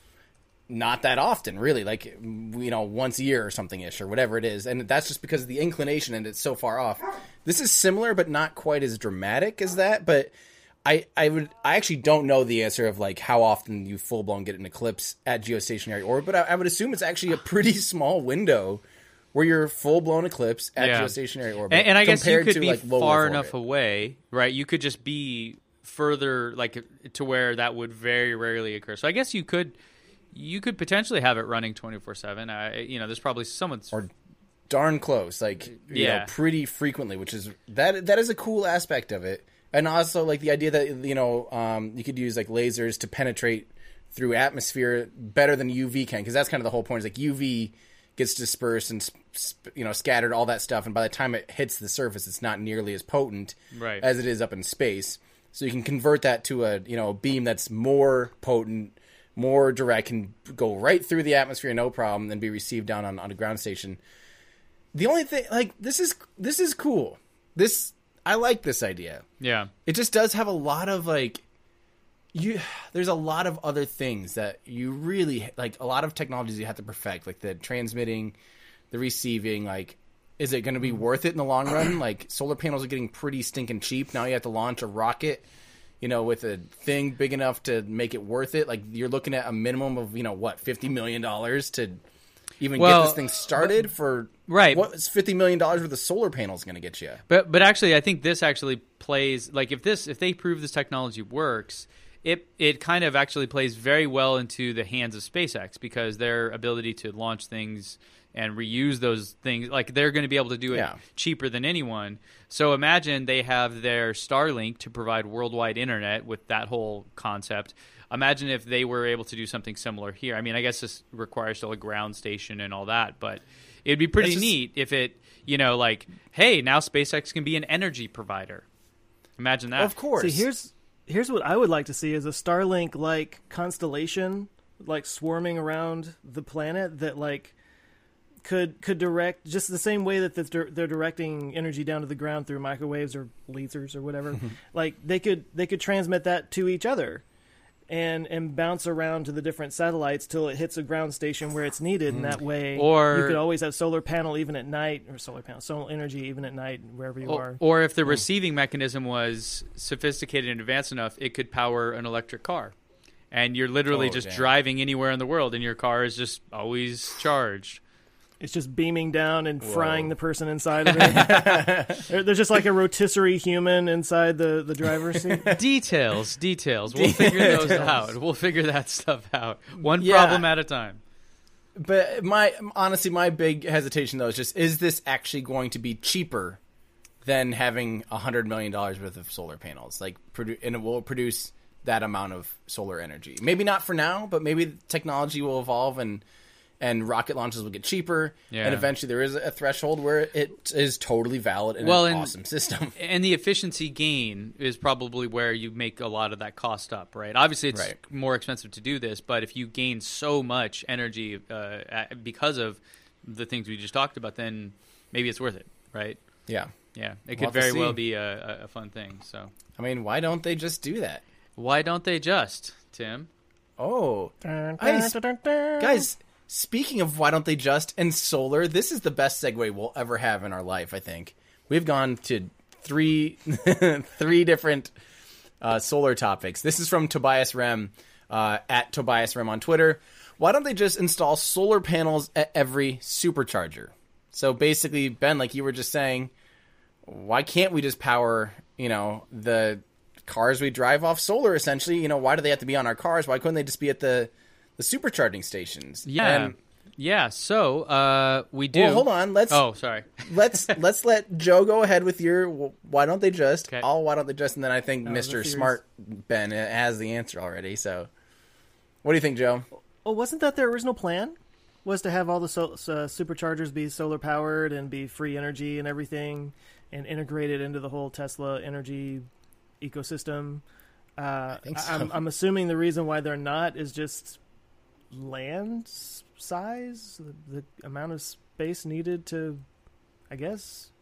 not that often, really, like, you know, once a year or something ish or whatever it is, and that's just because of the inclination and it's so far off. This is similar, but not quite as dramatic as that. But I I would I actually don't know the answer of like how often you full blown get an eclipse at geostationary orbit, but I, I would assume it's actually a pretty small window where you're full blown eclipse at yeah. geostationary orbit, and, and I guess you could be like far enough away, right? You could just be further, like, to where that would very rarely occur. So I guess you could you could potentially have it running twenty-four seven. I you know, there's probably someone's or darn close, like, you yeah. know, pretty frequently, which is that that is a cool aspect of it. And also like the idea that, you know, um, you could use like lasers to penetrate through atmosphere better than U V can, because that's kind of the whole point. Is like U V gets dispersed and, you know, scattered, all that stuff, and by the time it hits the surface, it's not nearly as potent right. as it is up in space. So you can convert that to a, you know, beam that's more potent, more direct, can go right through the atmosphere, no problem, and be received down on, on a ground station. The only thing, like, this is this is cool. This I like this idea. Yeah, it just does have a lot of like, you. There's a lot of other things that you really like. A lot of technologies you have to perfect, like the transmitting, the receiving, like. Is it going to be worth it in the long run? Like, solar panels are getting pretty stinking cheap. Now you have to launch a rocket, you know, with a thing big enough to make it worth it. Like, you're looking at a minimum of, you know, what, fifty million dollars to even well, get this thing started but, for... Right. What is fifty million dollars worth of solar panels going to get you? But but actually, I think this actually plays... Like, if this if they prove this technology works, it it kind of actually plays very well into the hands of SpaceX, because their ability to launch things and reuse those things, like, they're going to be able to do it yeah. cheaper than anyone. So imagine they have their Starlink to provide worldwide internet with that whole concept. Imagine if they were able to do something similar here. I mean, I guess this requires still a ground station and all that, but it'd be pretty just neat if it, you know, like, hey, now SpaceX can be an energy provider. Imagine that. Of course. See, here's here's what I would like to see is a Starlink-like constellation, like, swarming around the planet that, like, could could direct just the same way that they're, they're directing energy down to the ground through microwaves or lasers or whatever. Like, they could they could transmit that to each other, and and bounce around to the different satellites till it hits a ground station where it's needed, and that way Or- you could always have solar panel even at night, or solar panel, solar energy even at night, wherever you Or, are. or if the receiving mechanism was sophisticated and advanced enough, it could power an electric car. And you're literally Oh, just damn. driving anywhere in the world, and your car is just always charged. It's just beaming down and Whoa. frying the person inside of it. There- There's just like a rotisserie human inside the, the driver's seat. Details, details. We'll figure those out. We'll figure that stuff out. One Yeah. problem at a time. But my honestly, my big hesitation though is just: is this actually going to be cheaper than having a hundred million dollars worth of solar panels? Like, produ- and it will produce that amount of solar energy. Maybe not for now, but maybe technology will evolve and and rocket launches will get cheaper. Yeah. And eventually, there is a threshold where it is totally valid and Well, an and- awesome system. And the efficiency gain is probably where you make a lot of that cost up, right? Obviously, it's Right. more expensive to do this, but if you gain so much energy uh, at- because of the things we just talked about, then maybe it's worth it, right? Yeah. Yeah, it We'll could have to very well see. be a, a, a fun thing. So I mean, why don't they just do that? why don't they just, Tim? Oh, Dun, Guys- dun, dun, dun. guys, speaking of why don't they just and solar, this is the best segue we'll ever have in our life, I think. We've gone to three three different uh, solar topics. This is from Tobias Rem, uh, at Tobias Rem on Twitter. Why don't they just install solar panels at every supercharger? So basically, Ben, like you were just saying, why can't we just power, you know, the cars we drive off solar, essentially? You know, why do they have to be on our cars? Why couldn't they just be at the the supercharging stations? Yeah, And, yeah. So uh, we do. well, hold on. Let's Oh, sorry. let's let's let Joe go ahead with your. Well, why don't they just? Okay. All why don't they just? And then I think the Mister theories. Smart Ben has the answer already. So, what do you think, Joe? Oh, wasn't that their original plan? Was to have all the so- uh, superchargers be solar powered and be free energy and everything, and integrated into the whole Tesla energy ecosystem. Uh, think so. I'm, I'm assuming the reason why they're not is just land s- size, the, the amount of space needed to, I guess.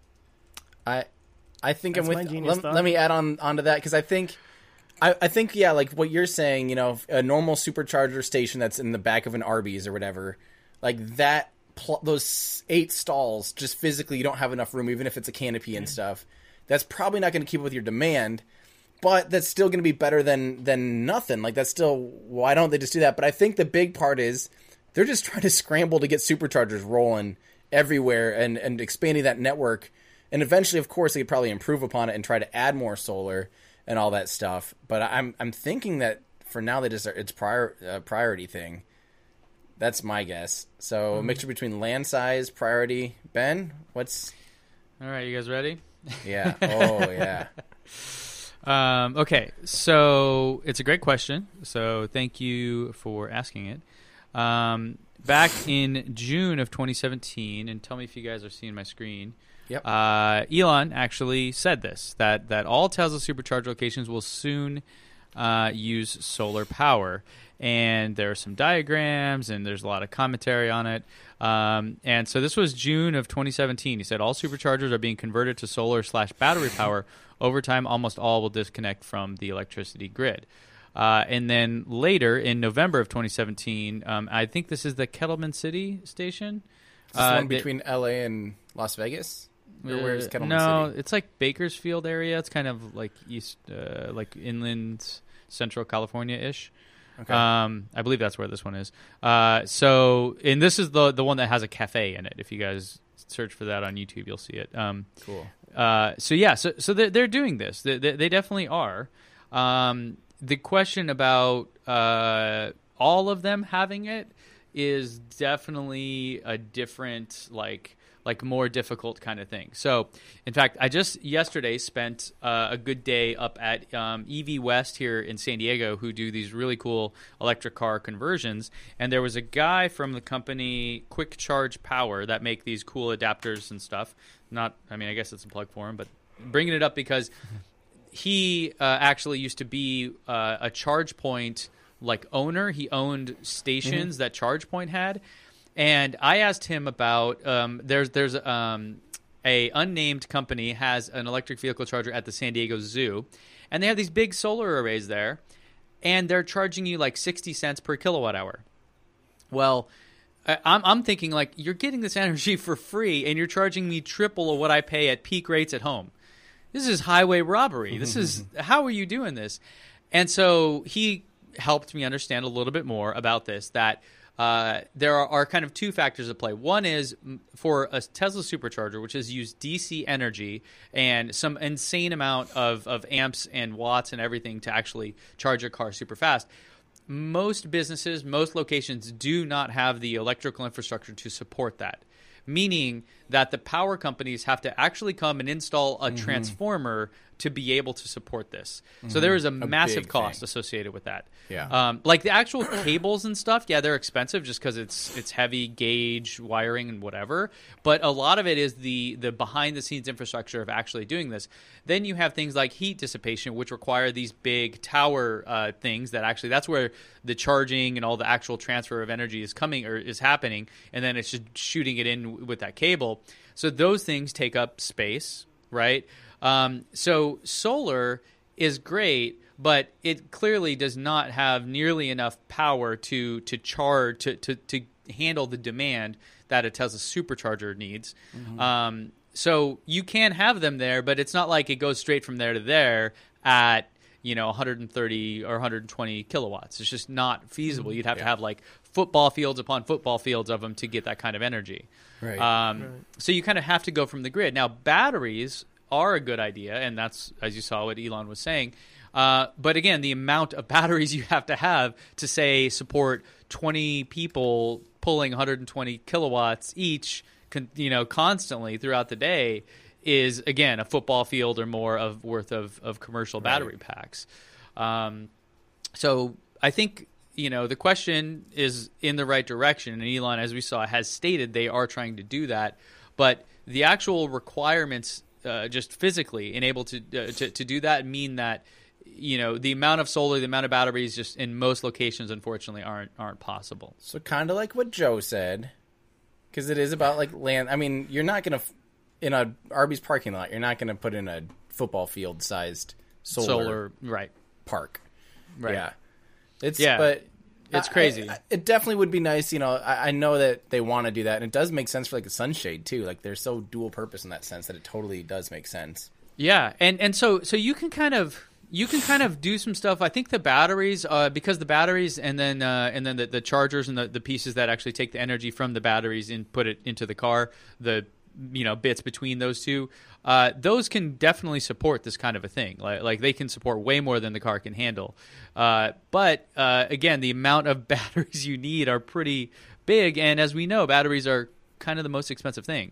I I think That's I'm my with. genius Let, thought. let me add on onto that because I think. I, I think yeah, like what you're saying, you know, a normal supercharger station that's in the back of an Arby's or whatever, like that, pl- those eight stalls, just physically you don't have enough room, even if it's a canopy and stuff. That's probably not going to keep up with your demand, but that's still going to be better than than nothing. Like that's still, why don't they just do that? But I think the big part is they're just trying to scramble to get superchargers rolling everywhere and and expanding that network. And eventually, of course, they could probably improve upon it and try to add more solar and all that stuff. But I'm I'm thinking that for now they just are, it's prior uh, priority thing. That's my guess. So a mixture between land size, priority. Ben, what's All right, you guys ready? yeah? Oh yeah. Um, okay, so it's a great question. So thank you for asking it. Um, back in June of twenty seventeen, and tell me if you guys are seeing my screen. Yep. Uh, Elon actually said this, that that all Tesla supercharge locations will soon uh, use solar power. And there are some diagrams, and there's a lot of commentary on it. Um, and so this was June of twenty seventeen. He said all superchargers are being converted to solar slash battery power. Over time, almost all will disconnect from the electricity grid. Uh, and then later, in November of twenty seventeen, um, I think this is the Kettleman City station. Is this Uh, one they- between L A and Las Vegas? Or where's uh, Kettleman no, City? it's like Bakersfield area. It's kind of like east, uh, like inland, central California-ish. Okay. Um, I believe that's where this one is. Uh, so, and this is the the one that has a cafe in it. If you guys search for that on YouTube, you'll see it. Um, Cool. uh, so yeah, so so they're, they're doing this. They, they, they definitely are. Um, the question about uh, all of them having it is definitely a different, like like more difficult kind of thing. So, in fact, I just yesterday spent uh, a good day up at um, E V West here in San Diego, who do these really cool electric car conversions. And there was a guy from the company Quick Charge Power that make these cool adapters and stuff. Not, I mean, I guess it's a plug for him, but bringing it up because he uh, actually used to be uh, a charge point like owner. He owned stations that ChargePoint had. And I asked him about um, there's there's um, a unnamed company has an electric vehicle charger at the San Diego Zoo, and they have these big solar arrays there. and they're charging you like sixty cents per kilowatt hour. Well, I- I'm I'm thinking like you're getting this energy for free, and you're charging me triple of what I pay at peak rates at home. This is highway robbery. This is how are you doing this? And so he helped me understand a little bit more about this. That uh, there are, are kind of two factors at play. One is mm, for a Tesla supercharger, which has used D C energy and some insane amount of, of amps and watts and everything to actually charge your car super fast. Most businesses, most locations do not have the electrical infrastructure to support that, meaning that the power companies have to actually come and install a mm-hmm. transformer to be able to support this. Mm-hmm. So there is a, a massive cost thing associated with that. Yeah. Um, like the actual cables and stuff, yeah, they're expensive just because it's it's heavy gauge wiring and whatever. But a lot of it is the the behind the scenes infrastructure of actually doing this. Then you have things like heat dissipation, which require these big tower uh, things that actually that's where the charging and all the actual transfer of energy is coming or is happening, and then it's just shooting it in with that cable. So those things take up space, right? Um, so solar is great, but it clearly does not have nearly enough power to to charge to to, to handle the demand that a Tesla supercharger needs. Mm-hmm. Um, so you can have them there, but it's not like it goes straight from there to there at you know one hundred thirty or one hundred twenty kilowatts. It's just not feasible. You'd have yeah. to have like football fields upon football fields of them to get that kind of energy. Right. Um, right. So you kind of have to go from the grid. Now batteries are a good idea, and that's, as you saw what Elon was saying. Uh, but again, the amount of batteries you have to have to, say, support twenty people pulling one hundred twenty kilowatts each, con- you know, constantly throughout the day is, again, a football field or more of worth of, of commercial battery right. packs. Um, so I think, you know, the question is in the right direction, and Elon, as we saw, has stated they are trying to do that. But the actual requirements Uh, just physically and able to, uh, to to do that mean that you know the amount of solar, the amount of batteries, just in most locations, unfortunately, aren't aren't possible. So kind of like what Joe said, because it is about like land. I mean, you're not gonna in a Arby's parking lot, you're not gonna put in a football field sized solar, solar right park. Right. Yeah. It's yeah. but. It's crazy. I, I, it definitely would be nice, you know. I, I know that they want to do that, and it does make sense for like a sunshade too. Like they're so dual purpose in that sense that it totally does make sense. Yeah, and and so so you can kind of you can kind of do some stuff. I think the batteries, uh, because the batteries, and then uh, and then the, the chargers and the, the pieces that actually take the energy from the batteries and put it into the car, the you know bits between those two, uh, those can definitely support this kind of a thing. Like like they can support way more than the car can handle. Uh, but uh, again, the amount of batteries you need are pretty big, and as we know, batteries are kind of the most expensive thing.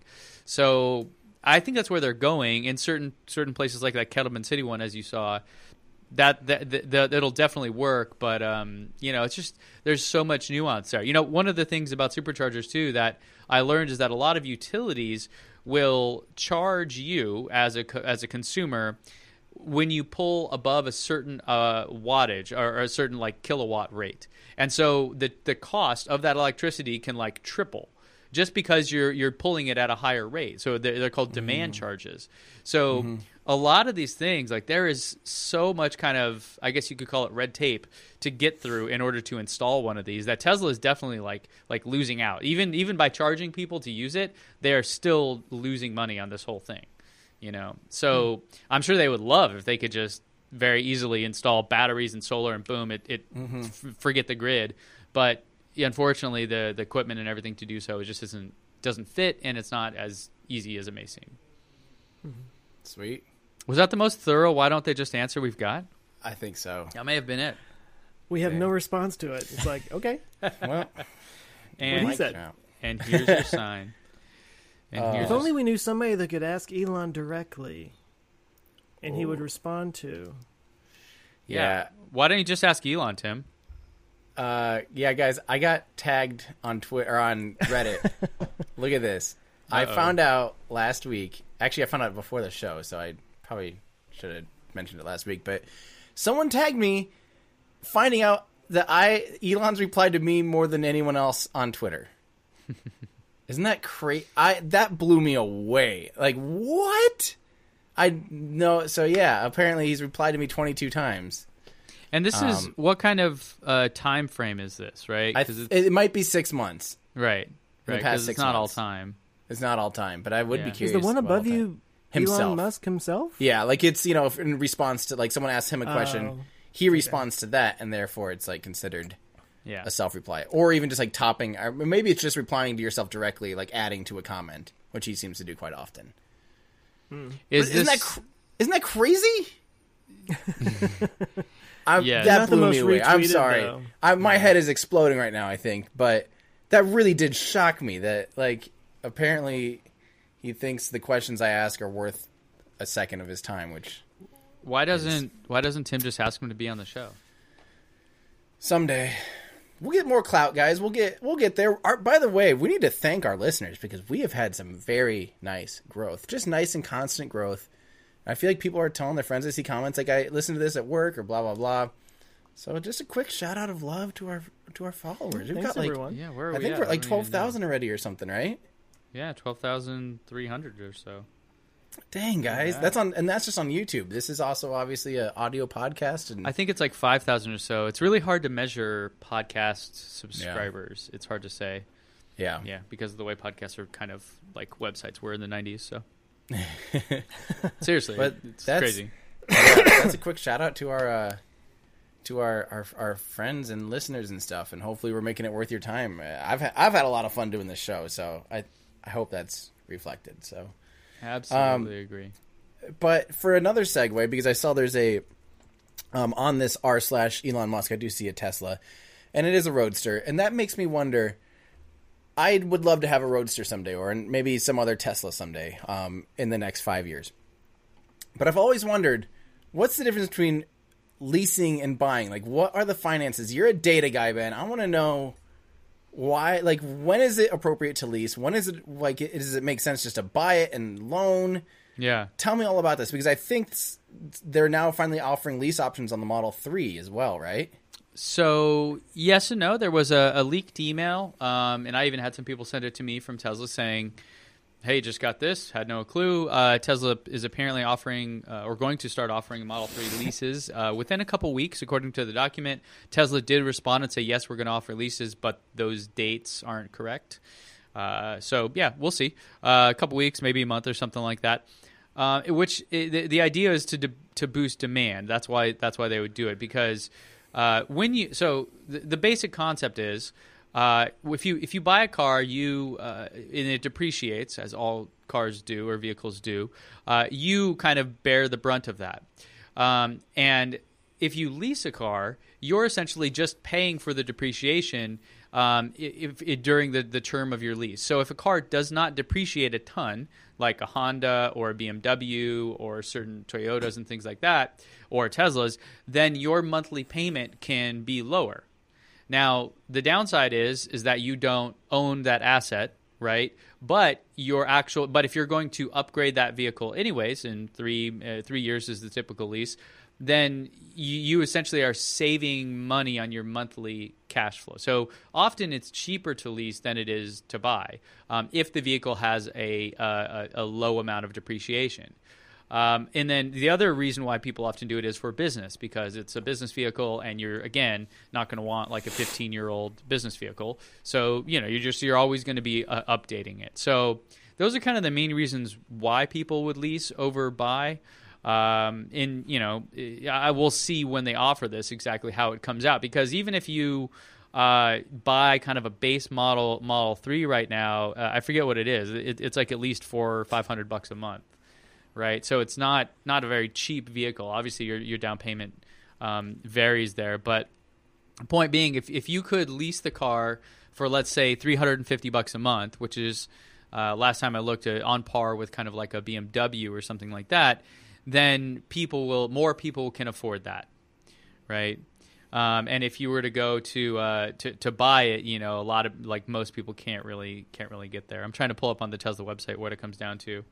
So I think that's where they're going in certain certain places like that Kettleman City one, as you saw. That that, that, that it'll definitely work, but um, you know, it's just there's so much nuance there. You know, one of the things about superchargers too that I learned is that a lot of utilities will charge you as a as a consumer when you pull above a certain uh, wattage or, or a certain like kilowatt rate, and so the the cost of that electricity can like triple just because you're you're pulling it at a higher rate. So they're, they're called demand mm. charges. So mm-hmm. a lot of these things, like there is so much kind of, I guess you could call it red tape to get through in order to install one of these, that Tesla is definitely like like losing out. Even even by charging people to use it, they are still losing money on this whole thing. You know, so mm. I'm sure they would love if they could just very easily install batteries and solar and boom, it, it mm-hmm. f- forget the grid. But unfortunately, the the equipment and everything to do so it just isn't doesn't fit, and it's not as easy as it may seem. Mm-hmm. Sweet. Was that the most thorough? Why don't they just answer we've got? I think so. That may have been it. We have yeah. no response to it. It's like, okay. Well, and, what he said. And here's your sign. And uh, here's if your... only we knew somebody that could ask Elon directly, and Ooh. he would respond to. Yeah. yeah. Why don't you just ask Elon, Tim? Uh, yeah, guys, I got tagged on Twitter or on Reddit. Look at this. Uh-oh. I found out last week. Actually, I found out before the show, so I probably should have mentioned it last week. But someone tagged me, finding out that I Elon's replied to me more than anyone else on Twitter. Isn't that crazy? I that blew me away. Like what? I know. So yeah, apparently he's replied to me twenty-two times. And this is Um, what kind of uh, time frame is this, right? I 'Cause th- it's, it might be six months. right, the right. past 'cause six it's not months. all time. It's not all time, but I would Yeah. be Is the curious. Is the one about above that. you Himself. Elon Musk himself? Yeah, like it's, you know, if in response to, like, someone asks him a question, Oh, he responds to that, and therefore it's, like, considered Yeah. a self-reply. Or even just, like, topping, or maybe it's just replying to yourself directly, like, adding to a comment, which he seems to do quite often. Is But isn't, this that cr- isn't that crazy? I'm, Yeah. that Not the blew most me away. I'm retweeted, sorry. though. I, my head is exploding right now, I think. But that really did shock me that, like, apparently he thinks the questions I ask are worth a second of his time, which why doesn't why doesn't Tim just ask him to be on the show? someday we'll get more clout, guys. We'll get we'll get there. Our, by the way, we need to thank our listeners because we have had some very nice growth, just nice and constant growth. I feel like people are telling their friends. I see comments like, "I listen to this at work" or blah blah blah. So just a quick shout out of love to our to our followers. We've Thanks, got like everyone. Yeah, where are I we think at? we're I like don't even twelve know. thousand already or something, right? Yeah, twelve thousand three hundred or so. Dang, guys, Yeah. that's on, and that's just on YouTube. This is also obviously an audio podcast, and I think it's like five thousand or so. It's really hard to measure podcast subscribers. It's hard to say. yeah, Yeah, because of the way podcasts are kind of like websites were in the nineties. So seriously, But it's that's- crazy. Yeah, that's a quick shout out to our uh, to our, our our friends and listeners and stuff, and hopefully we're making it worth your time. Uh, I've ha- I've had a lot of fun doing this show, so I I hope that's reflected. So, Absolutely agree. but for another segue, because I saw there's a um, on this r slash Elon Musk, I do see a Tesla, and it is a Roadster, and that makes me wonder. I would love to have a Roadster someday, or maybe some other Tesla someday, um, in the next five years. But I've always wondered, what's the difference between leasing and buying? Like, what are the finances? You're a data guy, Ben. I want to know why, like, when is it appropriate to lease? When is it, like, it, does it make sense just to buy it and loan? Yeah. Tell me all about this, because I think s- they're now finally offering lease options on the Model three as well, right? So yes and no. There was a, a leaked email, um, and I even had some people send it to me from Tesla saying, "Hey, just got this. Had no clue." Uh, Tesla is apparently offering, uh, or going to start offering Model three leases uh, within a couple weeks, according to the document. Tesla did respond and say, "Yes, we're going to offer leases, but those dates aren't correct." Uh, so yeah, we'll see. Uh, a couple weeks, maybe a month or something like that. Uh, which the, the idea is to de- to boost demand. That's why that's why they would do it, because uh, when you so the, the basic concept is uh, if you if you buy a car, you uh, and it depreciates, as all cars do or vehicles do. Uh, you kind of bear the brunt of that, um, and if you lease a car, you're essentially just paying for the depreciation um, if, if, during the, the term of your lease. So if a car does not depreciate a ton, like a Honda or a B M W or certain Toyotas and things like that, or Teslas, then your monthly payment can be lower. Now, the downside is is that you don't own that asset, right? But your actual, but if you're going to upgrade that vehicle anyways, in three uh, three years is the typical lease, then you, you essentially are saving money on your monthly cash flow. So often it's cheaper to lease than it is to buy um, if the vehicle has a, a, a low amount of depreciation. Um, and then the other reason why people often do it is for business, because it's a business vehicle and you're, again, not going to want like a fifteen-year-old business vehicle. So, you know, you're just you're always going to be uh, updating it. So those are kind of the main reasons why people would lease over buy. Um, and, you know, I will see when they offer this exactly how it comes out, because even if you uh, buy kind of a base model Model three right now, uh, I forget what it is. It, it's like at least four or five hundred bucks a month, right? So it's not not a very cheap vehicle. Obviously, your your down payment um, varies there, but the point being, if if you could lease the car for, let's say, three hundred fifty bucks a month, which is uh, last time I looked at on par with kind of like a B M W or something like that, then people will more people can afford that, right? Um, and if you were to go to, uh, to to buy it, you know, a lot of like most people can't really can't really get there. I'm trying to pull up on the Tesla website what it comes down to.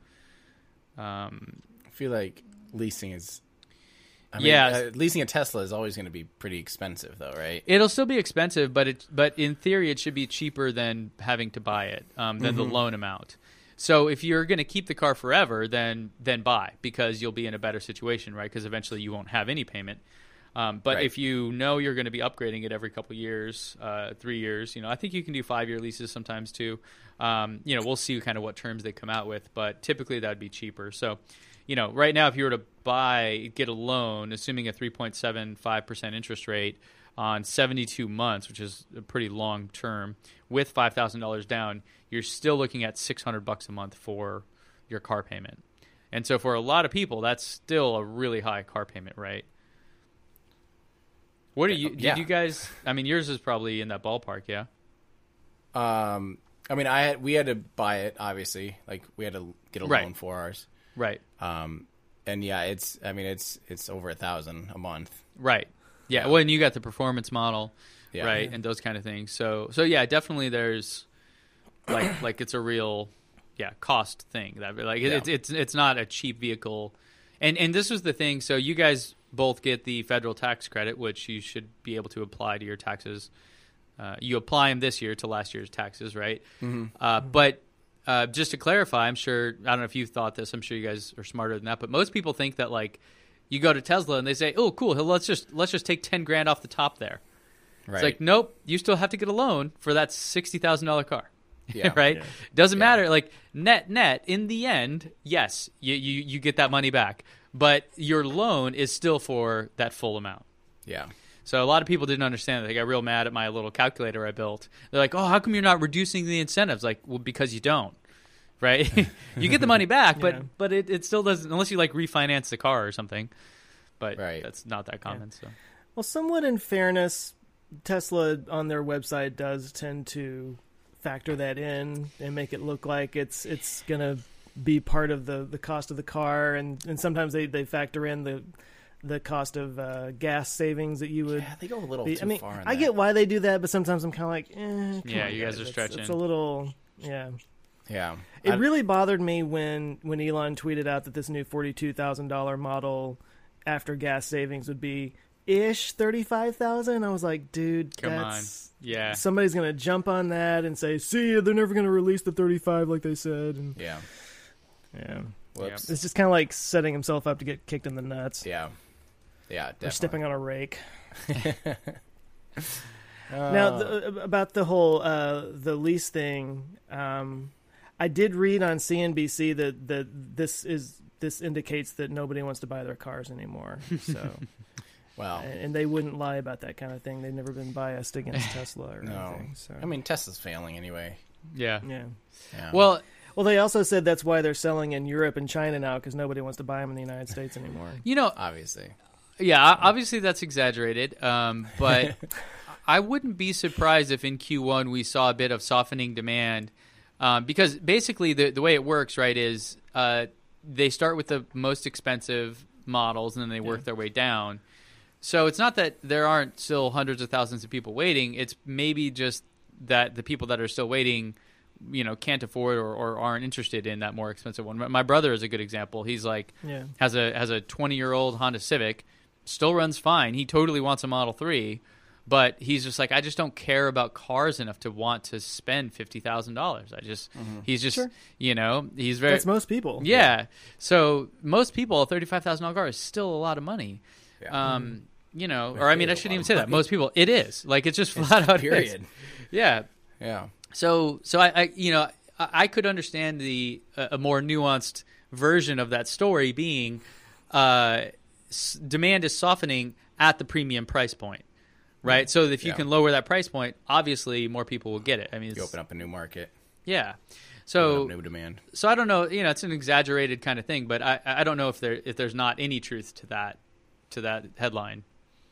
Um, I feel like leasing is. I mean, Yeah. uh, leasing a Tesla is always going to be pretty expensive, though, right? It'll still be expensive, but it but in theory it should be cheaper than having to buy it um, than the loan amount. So if you're going to keep the car forever, then then buy, because you'll be in a better situation, right? Because eventually you won't have any payment. Um, but Right. if you know you're going to be upgrading it every couple years, uh, three years, you know, I think you can do five year leases sometimes too. Um, you know, we'll see kind of what terms they come out with, but typically that'd be cheaper. So, you know, right now if you were to buy, get a loan, assuming a three point seven five percent interest rate on seventy-two months, which is a pretty long term, with five thousand dollars down, you're still looking at six hundred bucks a month for your car payment. And so for a lot of people, that's still a really high car payment, right? What are you, did Yeah. you guys, I mean, yours is probably in that ballpark, yeah? Um, I mean, I had, we had to buy it, obviously. Like, we had to get a Right. loan for ours. Right, Um, and yeah, it's, I mean, it's, it's over a thousand a month. right. Yeah, well, and you got the performance model, Yeah. right, and those kind of things. So, so yeah, definitely there's, like, like it's a real, yeah, cost thing. That like Yeah. it's it's it's not a cheap vehicle, and and this was the thing. So you guys both get the federal tax credit, which you should be able to apply to your taxes. Uh, you apply them this year to last year's taxes, right? Mm-hmm. Uh, but uh, just to clarify, I'm sure I don't know if you thought this. I'm sure you guys are smarter than that. But most people think that like you go to Tesla and they say, "Oh, cool, let's just let's just take ten grand off the top there." Right. It's like, nope, you still have to get a loan for that sixty thousand dollar car. Yeah. Right? Yeah. Doesn't Yeah. matter. Like net net, in the end, yes, you, you you get that money back, but your loan is still for that full amount. Yeah. So a lot of people didn't understand that. They got real mad at my little calculator I built. They're like, "Oh, how come you're not reducing the incentives?" Like, well, because you don't. Right? You get the money back, but Yeah. but it, it still doesn't unless you like refinance the car or something. But Right. that's not that common. So Well, somewhat in fairness, Tesla on their website does tend to factor that in and make it look like it's it's gonna be part of the, the cost of the car, and, and sometimes they, they factor in the the cost of uh, gas savings that you would. Yeah, they go a little be, too I mean, far on I that. get why they do that, but sometimes I'm kind of like, eh, come Yeah, on, you guys are It's- stretching. It's a little, yeah. Yeah. It I- really bothered me when, when Elon tweeted out that this new forty-two thousand dollars model after gas savings would be ish thirty-five thousand. I was like, dude, come that's on. Yeah. somebody's gonna jump on that and say, see, they're never gonna release the thirty-five like they said. And Yeah. yeah, Whoops. it's just kind of like setting himself up to get kicked in the nuts. Yeah. Yeah, definitely. Or stepping on a rake. Uh, Now, the, about the whole uh, the lease thing, um, I did read on C N B C that, that this is this indicates that nobody wants to buy their cars anymore. So, well, and, and they wouldn't lie about that kind of thing. They've never been biased against Tesla or no. anything. So, I mean, Tesla's failing anyway. Yeah. yeah. Yeah. Well, Well, they also said that's why they're selling in Europe and China now because nobody wants to buy them in the United States anymore. you know, obviously. yeah, o- obviously that's exaggerated, um, but I wouldn't be surprised if in Q one we saw a bit of softening demand um, because basically the, the way it works, right, is uh, they start with the most expensive models and then they work Yeah. their way down. So it's not that there aren't still hundreds of thousands of people waiting. It's maybe just that the people that are still waiting, you know, can't afford or, or aren't interested in that more expensive one. My- My brother is a good example. He's like Yeah. has a has a twenty year old Honda Civic, still runs fine. He totally wants a Model three, but he's just like, I just don't care about cars enough to want to spend fifty thousand dollars. I just he's just Sure. you know he's very That's most people. yeah. So most people, a thirty five thousand dollar car is still a lot of money. Yeah. Um, you know, It or I mean, is I a shouldn't lot even of say that. money. Most people, it is like it's just flat out is. Period. Yeah. Yeah. So, so I, I you know, I, I could understand the uh, a more nuanced version of that story being uh, s- demand is softening at the premium price point, right? So if you Yeah. can lower that price point, obviously more people will get it. I mean, You it's, open up a new market. yeah. Open So, up new demand. so I don't know. You know, it's an exaggerated kind of thing, but I, I don't know if there if there's not any truth to that to that headline.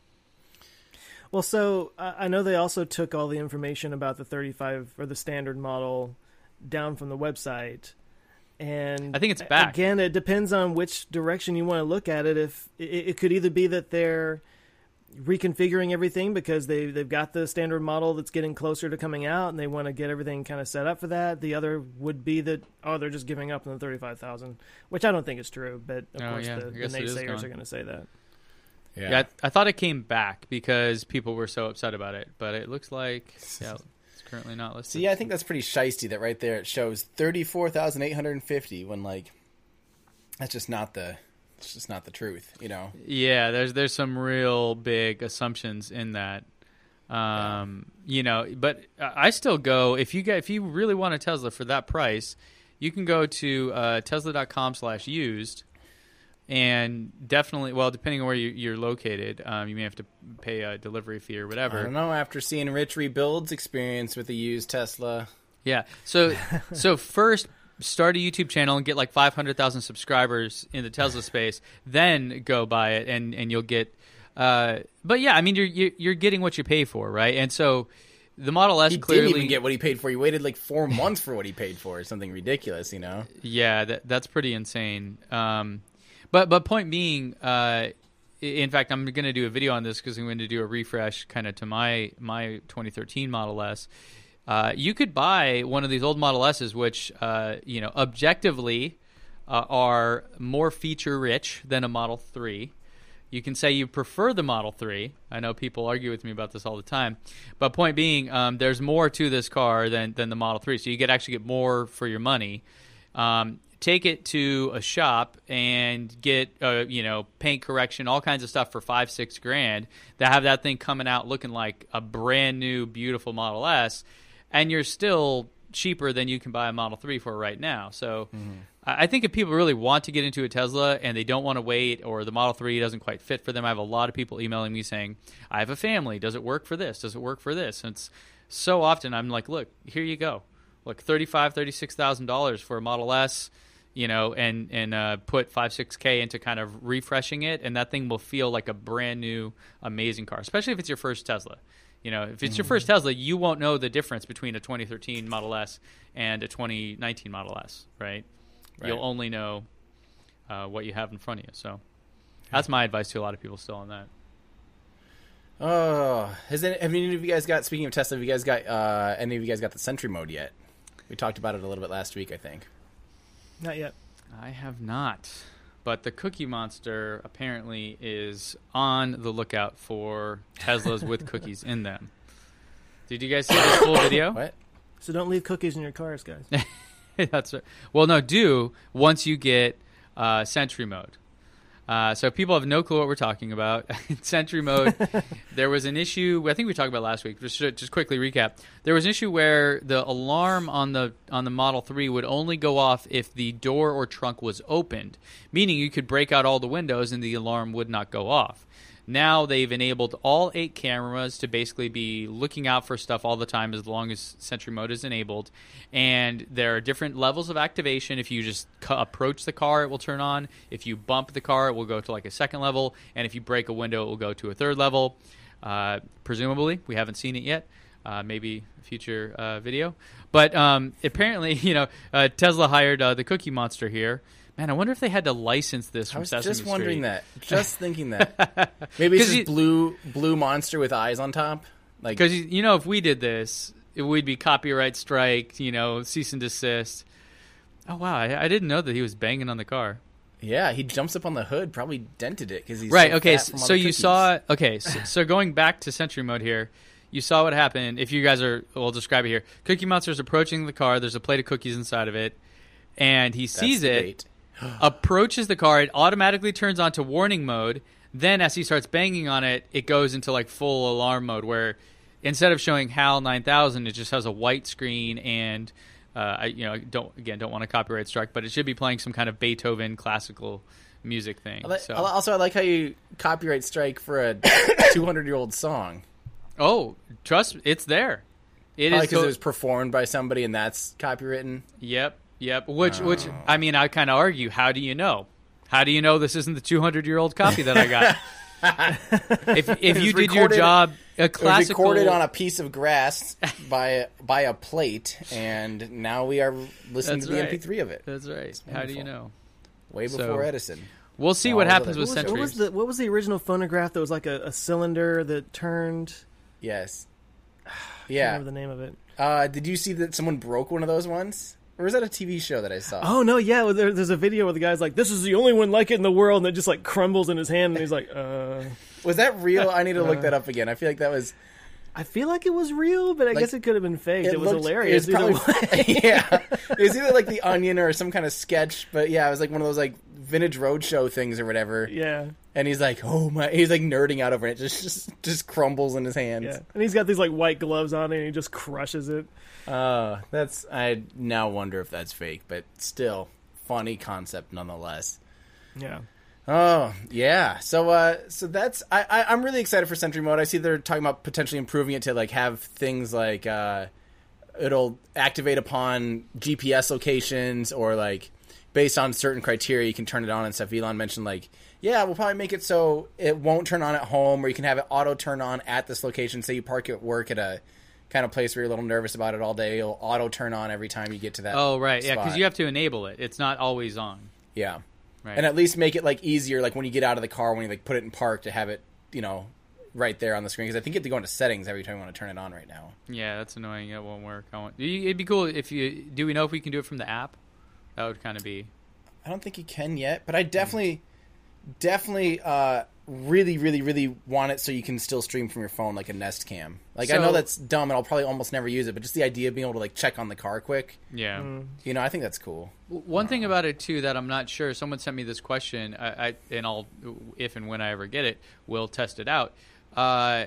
Well, so uh, I know they also took all the information about the thirty-five or the standard model down from the website, and I think it's a- back. again. It depends on which direction you want to look at it. If it, it could either be that they're reconfiguring everything because they they've got the standard model that's getting closer to coming out, and they want to get everything kind of set up for that. The other would be that oh, they're just giving up on the thirty-five thousand, which I don't think is true. But of Oh, course, yeah. the, I the guess it is naysayers gone. are going to say that. Yeah. Yeah, I, I thought it came back because people were so upset about it, but it looks like yeah, it's currently not listed. See, I think that's pretty shisty that right there it shows thirty-four thousand eight hundred fifty when, like, that's just not the it's just not the truth, you know. Yeah, there's there's some real big assumptions in that. Um, yeah. You know, but I still go if you get if you really want a Tesla for that price, you can go to uh, tesla dot com slash used, and definitely, well, depending on where you, you're located, um, you may have to pay a delivery fee or whatever. I don't know. After seeing Rich Rebuild's experience with a used Tesla, yeah. So so first, start a YouTube channel and get like five hundred thousand subscribers in the Tesla space, then go buy it, and, and you'll get. Uh, but yeah, I mean, you're, you're you're getting what you pay for, right? And so the Model S he clearly didn't even get what he paid for. He waited like four months for what he paid for. Something ridiculous, you know? Yeah, that, that's pretty insane. Um, but but point being, uh, in fact, I'm going to do a video on this because I'm going to do a refresh kind of to my my twenty thirteen Model S. Uh, you could buy one of these old Model S's, which uh, you know objectively uh, are more feature rich than a Model three. You can say you prefer the Model three. I know people argue with me about this all the time. But point being, um, there's more to this car than, than the Model three. So you get actually get more for your money. Um, take it to a shop and get, uh, you know, paint correction, all kinds of stuff for five, six grand. That have that thing coming out looking like a brand new, beautiful Model S. And you're still cheaper than you can buy a Model three for right now. So mm-hmm. I think if people really want to get into a Tesla and they don't want to wait, or the Model three doesn't quite fit for them, I have a lot of people emailing me saying, I have a family. Does it work for this? Does it work for this? And it's so often I'm like, look, here you go. Look, thirty-five thousand dollars, thirty-six thousand dollars for a Model S, you know, and, and uh, put five, six K into kind of refreshing it, and that thing will feel like a brand new, amazing car, especially if it's your first Tesla. You know, if it's your first Tesla, you won't know the difference between a twenty thirteen Model S and a twenty nineteen Model S, right? Right. You'll only know uh, what you have in front of you. So that's my advice to a lot of people still on that. Oh, has any, have any of you guys got, speaking of Tesla, have you guys got, uh, any of you guys got the Sentry mode yet? We talked about it a little bit last week, I think. Not yet. I have not. But the Cookie Monster apparently is on the lookout for Teslas with cookies in them. Did you guys see this full video? What? So don't leave cookies in your cars, guys. That's right. Well, no, do once you get uh, Sentry mode. Uh, so people have no clue what we're talking about. In Sentry mode, there was an issue. I think we talked about last week. Just just quickly recap. There was an issue where the alarm on the on the Model three would only go off if the door or trunk was opened, meaning you could break out all the windows and the alarm would not go off. Now they've enabled all eight cameras to basically be looking out for stuff all the time as long as Sentry mode is enabled. And there are different levels of activation. If you just cu- approach the car, it will turn on. If you bump the car, it will go to like a second level. And if you break a window, it will go to a third level. Uh, presumably, we haven't seen it yet. Uh, maybe a future uh, video. But um, apparently, you know, uh, Tesla hired uh, the Cookie Monster here. Man, I wonder if they had to license this from Sesame Street. I was just wondering that. Just thinking that. Maybe it's just you, blue blue monster with eyes on top. Like, because, you know, if we did this, it would be copyright strike, you know, cease and desist. Oh, wow. I, I didn't know that he was banging on the car. Yeah, he jumps up on the hood, probably dented it because he's right. So okay, fat from all so the you cookies. saw. Okay, so, so going back to Sentry mode here, you saw what happened. If you guys are, we'll describe it here. Cookie Monster's approaching the car. There's a plate of cookies inside of it, and he sees That's it. Great. Approaches the car, it automatically turns on to warning mode. Then as he starts banging on it, it goes into like full alarm mode where instead of showing HAL nine thousand, it just has a white screen and uh, I you know don't again don't want to copyright strike, but it should be playing some kind of Beethoven classical music thing. I like, so. Also, I like how you copyright strike for a two hundred year old song. Oh, trust me, it's there. It Probably is because to- it was performed by somebody and that's copywritten. Yep. Yep, which, Oh. which I mean, I kind of argue. How do you know? How do you know this isn't the two hundred year old copy that I got? if if you did your recorded- job, a It was classical. recorded on a piece of grass by by a plate, and now we are listening That's to the right. M P three of it. That's right. How do you know? Way So- before Edison. We'll see All what of happens it. with What was, Sentry. what was the what was the original phonograph that was like a, a cylinder that turned? Yes. I can't Yeah. remember the name of it. Uh, did you see that someone broke one of those ones? Or was that a T V show that I saw? Oh no, yeah. Well, there, there's a video where the guy's like, "This is the only one like it in the world," and it just like crumbles in his hand, and he's like, "Uh." Was that real? I need to look that up again. I feel like that was I feel like it was real, but I Like, guess it could have been faked. It, It was looked- hilarious. It was either probably, way. yeah, it was either like The Onion or some kind of sketch. But yeah, it was like one of those like vintage roadshow things or whatever. Yeah. And he's like, "Oh my!" He's like nerding out over it. Just, just, just crumbles in his hands. Yeah. And he's got these like white gloves on and he just crushes it. Uh, that's. I now wonder if that's fake, but still, funny concept nonetheless. Yeah. Oh yeah, so uh, so that's I, I I'm really excited for Sentry Mode. I see they're talking about potentially improving it to like have things like uh, it'll activate upon G P S locations or like based on certain criteria you can turn it on and stuff. Elon mentioned like yeah, we'll probably make it so it won't turn on at home, or you can have it auto turn on at this location. Say you park at work at a kind of place where you're a little nervous about it all day, it'll auto turn on every time you get to that. Oh, right. Yeah, spot. because you have to enable it. It's not always on. Yeah. Right. And at least make it like easier, like when you get out of the car, when you like put it in park, to have it, you know, right there on the screen. Because I think you have to go into settings every time you want to turn it on right now. Yeah, that's annoying. It won't work. I want. It'd be cool if you. Do we know if we can do it from the app? That would kind of be. I don't think you can yet, but I definitely, definitely, uh, really, really, really want it so you can still stream from your phone like a Nest Cam. Like I So- know that's dumb, and I'll probably almost never use it, but just the idea of being able to like check on the car quick, Yeah. you know, I think that's cool. W- One thing about it too that I'm not sure. Someone sent me this question. I, I and I'll, if and when I ever get it, we'll test it out. Uh,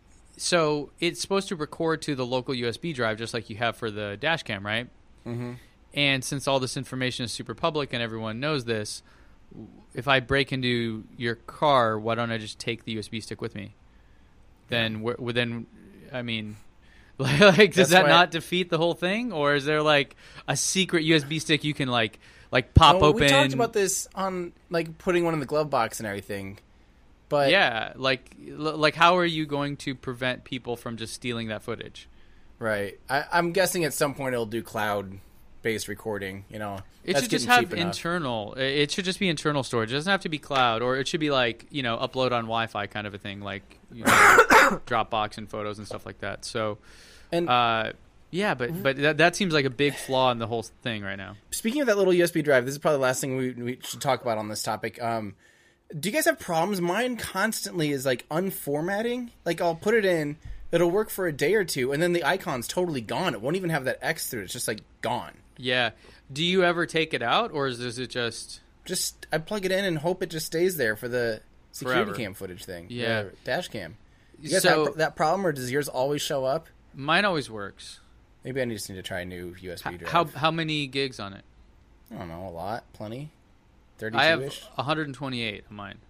so it's supposed to record to the local U S B drive, just like you have for the dash cam, right? Mm-hmm. And since all this information is super public and everyone knows this, if I break into your car, why don't I just take the U S B stick with me? Then, yeah. then, I mean, like, does That's that why not I, defeat the whole thing, or is there like a secret U S B stick you can like, like pop no, open? We talked about this on like putting one in the glove box and everything, but yeah, like, like how are you going to prevent people from just stealing that footage? Right, I, I'm guessing at some point it'll do cloud. Based recording, you know, it should just have internal. It should just be internal storage. It doesn't have to be cloud, or it should be like you know, upload on Wi-Fi kind of a thing, like you know, Dropbox and photos and stuff like that. So, and uh, yeah, but but that, that seems like a big flaw in the whole thing right now. Speaking of that little U S B drive, this is probably the last thing we, we should talk about on this topic. Um, do you guys have problems? Mine constantly is like unformatting. Like I'll put it in, it'll work for a day or two, and then the icon's totally gone. It won't even have that X through it. It's just like gone. Yeah. Do you ever take it out, or is, is it just... Just, I plug it in and hope it just stays there for the security Forever. cam footage thing. Yeah. Dash cam. You guys so, have that problem, or does yours always show up? Mine always works. Maybe I just need to try a new U S B drive. How how many gigs on it? I don't know, a lot. Plenty. thirty-two-ish? I have one hundred twenty-eight on mine.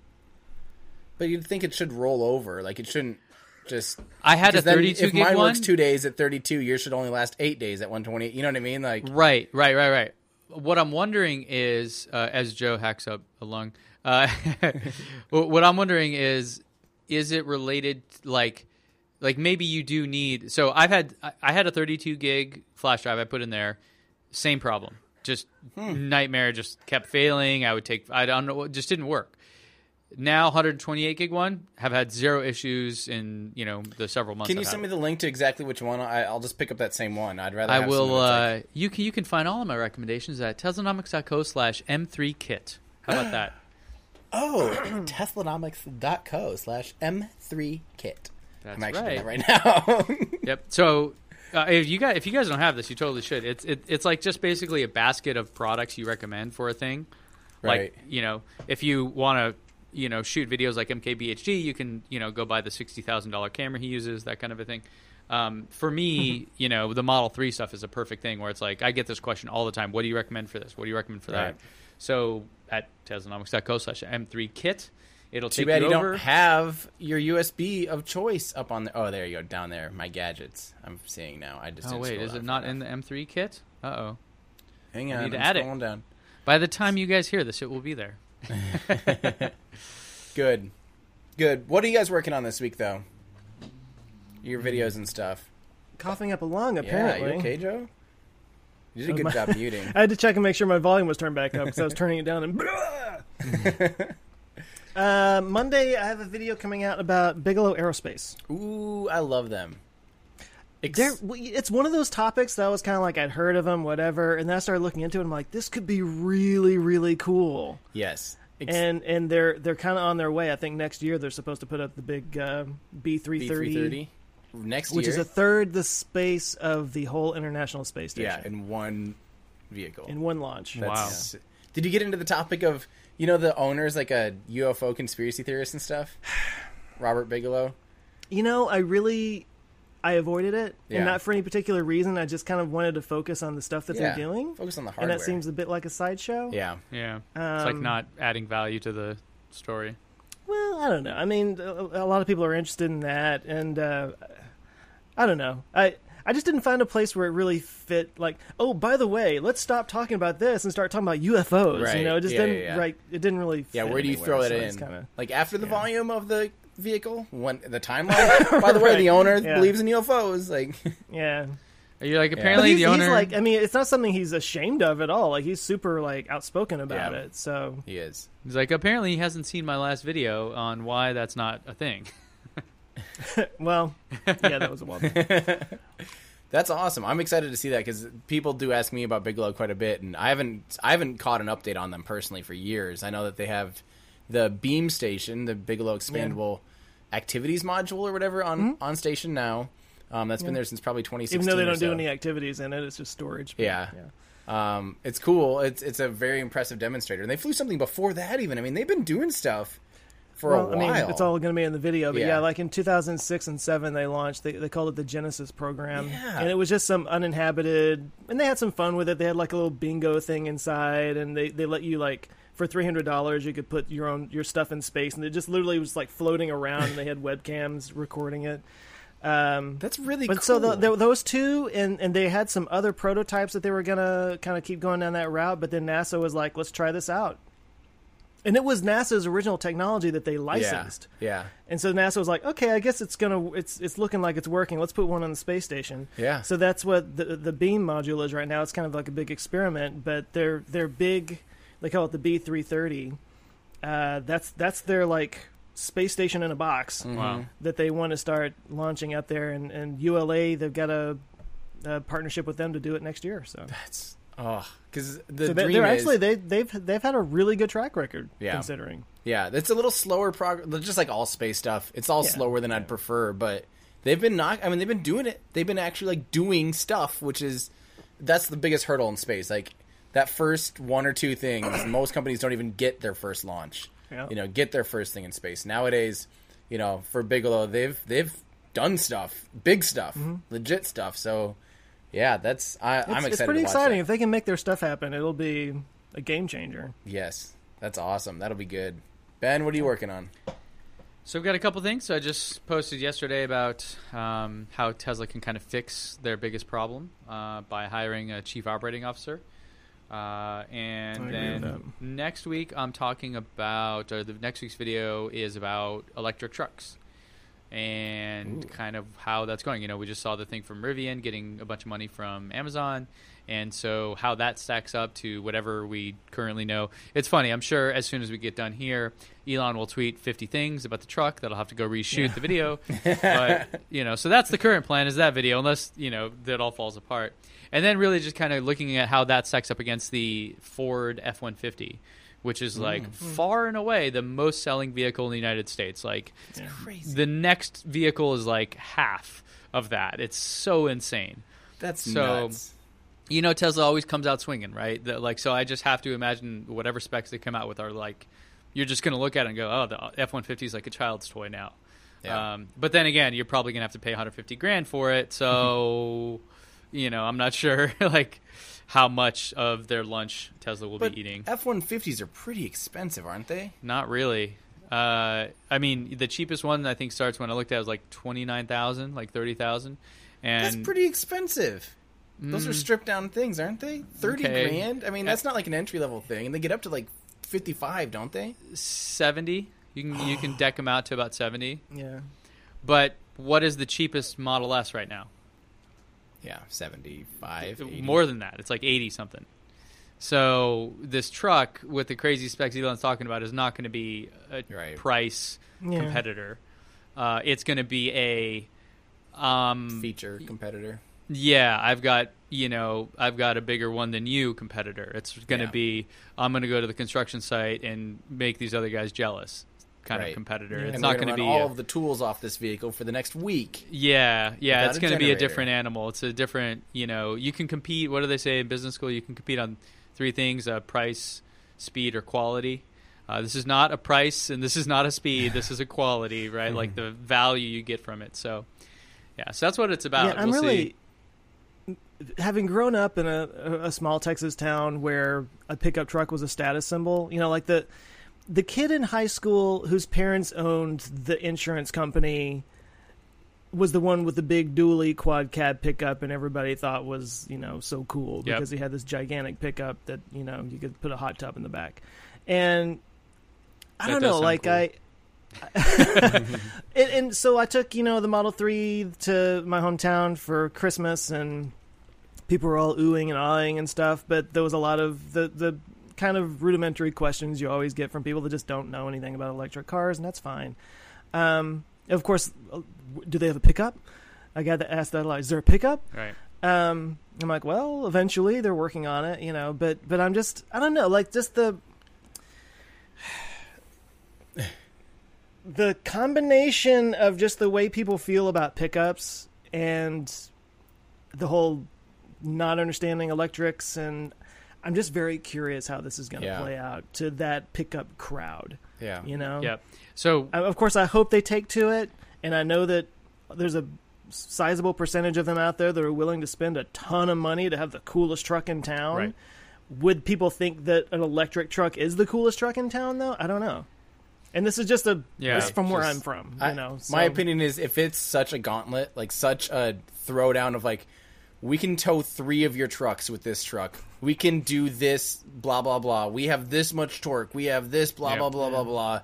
But you'd think it should roll over. Like, it shouldn't just... I had a thirty-two if gig mine one. works two days at thirty-two, yours should only last eight days at one twenty-eight. You know what I mean? Like, right, right, right, right. What I'm wondering is, uh, as Joe hacks up a lung, uh, what I'm wondering is, is it related, like, like maybe you do need... So I've had, I had a thirty-two gig flash drive I put in there. Same problem. Just hmm. nightmare. Just kept failing. I would take, I don't know, it just didn't work. Now, one hundred twenty-eight gig one, have had zero issues in, you know, the several months. Can you I've send me had the link to exactly which one? I, I'll just pick up that same one. I'd rather I have will, uh, like... you can, you can find all of my recommendations at teslanomics.co slash M3kit. How about that? Oh, teslanomics.co slash M3kit. That's I'm actually right. doing that right now. Yep. So, uh, if you guys, if you guys don't have this, you totally should. It's, it, it's like just basically a basket of products you recommend for a thing. Like, right. you know, if you want to, you know, shoot videos like M K B H D, you can, you know, go buy the sixty thousand dollars camera he uses, that kind of a thing. Um, for me, you know, the Model three stuff is a perfect thing where it's like, I get this question all the time. What do you recommend for this? What do you recommend for Right. that? So at teslanomics.co slash M3kit, it'll Too take bad you, you over. don't have your U S B of choice up on the... Oh, there you go. Down there. My gadgets. I'm seeing now. I just Oh, didn't wait, scroll is down it not far in the M three kit? Uh-oh. Hang I on. need to I'm add it. scrolling down. By the time you guys hear this, it will be there. Good. Good. What are you guys working on this week, though? Your videos and stuff. Coughing up a lung, Yeah, apparently. you okay, Joe? You did a good my- job muting. I had to check and make sure my volume was turned back up because I was turning it down. And uh, Monday, I have a video coming out about Bigelow Aerospace. Ooh, I love them. Ex- They're, it's one of those topics that I was kind of like, I'd heard of them, whatever, and then I started looking into it, and I'm like, this could be really, really cool. yes. Ex- And and they're they're kind of on their way. I think next year they're supposed to put up the big uh, B three thirty. B three thirty. next which year. is a third the space of the whole International Space Station. Yeah, in one vehicle. in one launch. That's, wow. Did you get into the topic of, you know, the owner's like a U F O conspiracy theorist and stuff? Robert Bigelow? You know, I really... I avoided it, Yeah. and not for any particular reason. I just kind of wanted to focus on the stuff that Yeah. they're doing. Focus on the And hardware. that seems a bit like a sideshow. Yeah. Yeah. It's like Um, not adding value to the story. Well, I don't know. I mean, a, a lot of people are interested in that, and uh, I don't know. I I just didn't find a place where it really fit. Like, oh, by the way, let's stop talking about this and start talking about U F Os. Right. You know, it just Yeah, didn't yeah, yeah. right. It didn't really. Yeah, fit where do you anywhere, throw it so it's in? Kinda, Like after the yeah. volume of the vehicle? When the timeline? By the way, the Right. owner Yeah. believes in U F Os. Like, yeah. You're like, Yeah. But apparently he's, the owner. he's like, I mean, it's not something he's ashamed of at all. Like, he's super like outspoken about Yeah. it. So he is. He's like, apparently he hasn't seen my last video on why that's not a thing. well, yeah, that was a while back. That's awesome. I'm excited to see that because people do ask me about Bigelow quite a bit, and I haven't I haven't caught an update on them personally for years. I know that they have the Beam Station, the Bigelow Expandable Activities Module or whatever, on Mm-hmm. on station now. Um, that's been there since probably twenty sixteen. Even though they or don't do so. any activities in it, it's just storage. But, Yeah. Um, it's cool. It's it's a very impressive demonstrator, and they flew something before that. Even I mean, they've been doing stuff for well, a while. I mean, it's all going to be in the video, but yeah. Yeah. like in two thousand six and seven, they launched. They they called it the Genesis program, Yeah. and it was just some uninhabited. And they had some fun with it. They had like a little bingo thing inside, and they, they let you like for three hundred dollars you could put your own your stuff in space, and it just literally was like floating around. And they had webcams recording it. Um, That's really but cool. so the, the, those two, and, and they had some other prototypes that they were gonna kind of keep going down that route. But then NASA was like, "Let's try this out," and it was NASA's original technology that they licensed. Yeah. And so NASA was like, "Okay, I guess it's gonna it's it's looking like it's working. Let's put one on the space station." Yeah. So that's what the the Beam module is right now. It's kind of like a big experiment, but they're they're big. They call it the B three thirty. Uh, that's that's their like space station in a box Wow. that they want to start launching up there, and, and U L A, they've got a, a partnership with them to do it next year. So That's oh, because the so they, dream they're is, actually they they've they've had a really good track record Yeah. considering. yeah, it's a little slower progress. Just like all space stuff, it's all Yeah. slower than I'd prefer. But they've been not. I mean, they've been doing it. They've been actually like doing stuff, which is that's the biggest hurdle in space. Like that first one or two things, most companies don't even get their first launch. Yeah. You know, get their first thing in space. Nowadays, you know, for Bigelow, they've they've done stuff, big stuff, legit stuff. So, yeah, that's I, It's, I'm excited. it's pretty to watch exciting. that. If they can make their stuff happen, it'll be a game changer. Yes, that's awesome. That'll be good. Ben, what are you working on? So we've got a couple things. So I just posted yesterday about um, how Tesla can kind of fix their biggest problem uh, by hiring a chief operating officer. Uh, and I agree then with that. next week I'm talking about, or the next week's video is about electric trucks and Ooh. kind of how that's going. You know, we just saw the thing from Rivian getting a bunch of money from Amazon. And so how that stacks up to whatever we currently know. It's funny. I'm sure as soon as we get done here, Elon will tweet fifty things about the truck that'll have to go reshoot Yeah. the video. But, you know, so that's the current plan is that video, unless, you know, that all falls apart. And then really just kind of looking at how that stacks up against the Ford F one fifty, which is like far and away the most selling vehicle in the United States. Like Yeah. Crazy. the next vehicle is like half of that. It's so insane. That's So- nuts. You know, Tesla always comes out swinging, right? The, like, so I just have to imagine whatever specs they come out with are like, you're just going to look at it and go, oh, the F one fifty is like a child's toy now. Yeah. Um, but then again, you're probably going to have to pay one hundred fifty grand for it. So, you know, I'm not sure like how much of their lunch Tesla will But be eating. F one fifties are pretty expensive, aren't they? Not really. Uh, I mean, the cheapest one I think starts when I looked at it was like twenty-nine thousand, like thirty thousand. And That's pretty expensive. Those are Mm. stripped down things, aren't they? Thirty Okay. grand. I mean, that's not like an entry level thing, and they get up to like fifty-five, don't they? seventy. You can you can deck them out to about seventy. Yeah. But what is the cheapest Model S right now? Yeah, seventy-five. eighty. More than that. It's like eighty something. So this truck with the crazy specs Elon's talking about is not going to be a Right. price Yeah. competitor. Uh, it's going to be a um, feature competitor. yeah, I've got, you know, I've got a bigger one than you competitor. It's going to Yeah. be, I'm going to go to the construction site and make these other guys jealous. kind right. of competitor. And It's we're not gonna going to run be all a, of the tools off this vehicle for the next week. Yeah, yeah, Without it's a going to be a generator. different animal. It's a different, you know, you can compete. What do they say in business school? You can compete on three things: uh, price, speed, or quality. Uh, this is not a price, and this is not a speed. This is a quality, right? Like the value you get from it. So, yeah, so that's what it's about. Yeah, I'm we'll really see. having grown up in a, a small Texas town where a pickup truck was a status symbol. You know, like the the kid in high school whose parents owned the insurance company was the one with the big dually quad cab pickup, and everybody thought was, you know, so cool because Yep. he had this gigantic pickup that, you know, you could put a hot tub in the back. And I That don't does know, sound like cool. I and, and so I took, you know, the Model three to my hometown for Christmas, and people were all oohing and awing and stuff, but there was a lot of the, the kind of rudimentary questions you always get from people that just don't know anything about electric cars, and that's fine. Um, of course, do they have a pickup? I got to ask that a lot. Is there a pickup? Right. Um, I'm like, well, eventually they're working on it, you know, but, but I'm just, I don't know, like just the, the combination of just the way people feel about pickups and the whole not understanding electrics, and I'm just very curious how this is going to Yeah. play out to that pickup crowd, Yeah. you know? Yeah. So I, of course, I hope they take to it, and I know that there's a sizable percentage of them out there that are willing to spend a ton of money to have the coolest truck in town. Right. Would people think that an electric truck is the coolest truck in town, though? I don't know. And this is just a Yeah, this is from where just- I'm from, you I- know. My so- opinion is if it's such a gauntlet, like such a throwdown of like, we can tow three of your trucks with this truck. We can do this, blah, blah, blah. We have this much torque. We have this, blah, Yeah. blah, blah, blah, blah.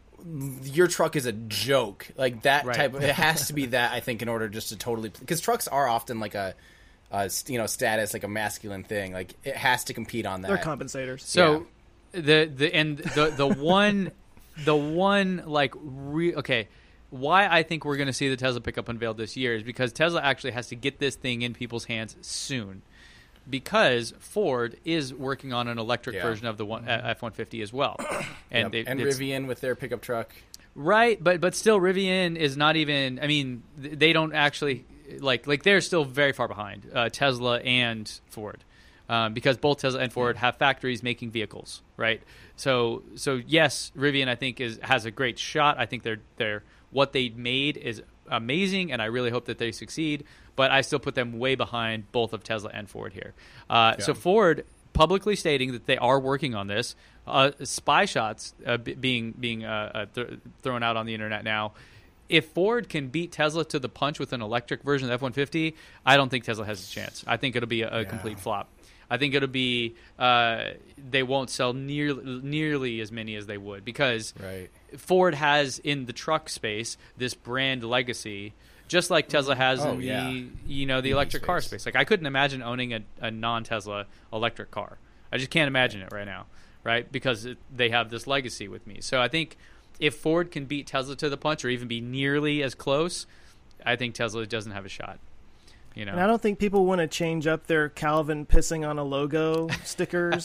Your truck is a joke. Like that Right. type of, it has to be that, I think, in order just to totally, because trucks are often like a, a, you know, status, like a masculine thing. Like it has to compete on that. they're compensators. So the the and the the one the one like re, okay, why I think we're going to see the Tesla pickup unveiled this year is because Tesla actually has to get this thing in people's hands soon, because Ford is working on an electric Yeah. version of the one, uh, F one fifty as well, and Yep. they, and it's- Rivian with their pickup truck. Right, but but still, Rivian is not even. I mean, th- they don't actually like like they're still very far behind uh, Tesla and Ford, um, because both Tesla and Ford have factories making vehicles, right? So so yes, Rivian I think is has a great shot. I think they're they're what they made is amazing, and I really hope that they succeed. But I still put them way behind both of Tesla and Ford here. Uh, Yeah. So Ford publicly stating that they are working on this. Uh, spy shots uh, b- being being uh, uh, th- thrown out on the internet now. If Ford can beat Tesla to the punch with an electric version of the F one fifty, I don't think Tesla has a chance. I think it'll be a, a Yeah. complete flop. I think it'll be uh, they won't sell near, nearly as many as they would, because Right. Ford has in the truck space this brand legacy, just like Tesla has Oh, in yeah. the you know the E V electric car space. space. Like I couldn't imagine owning a, a non-Tesla electric car. I just can't imagine it right now, right? Because it, they have this legacy with me. So I think if Ford can beat Tesla to the punch, or even be nearly as close, I think Tesla doesn't have a shot. You know, And I don't think people want to change up their Calvin pissing on a logo stickers.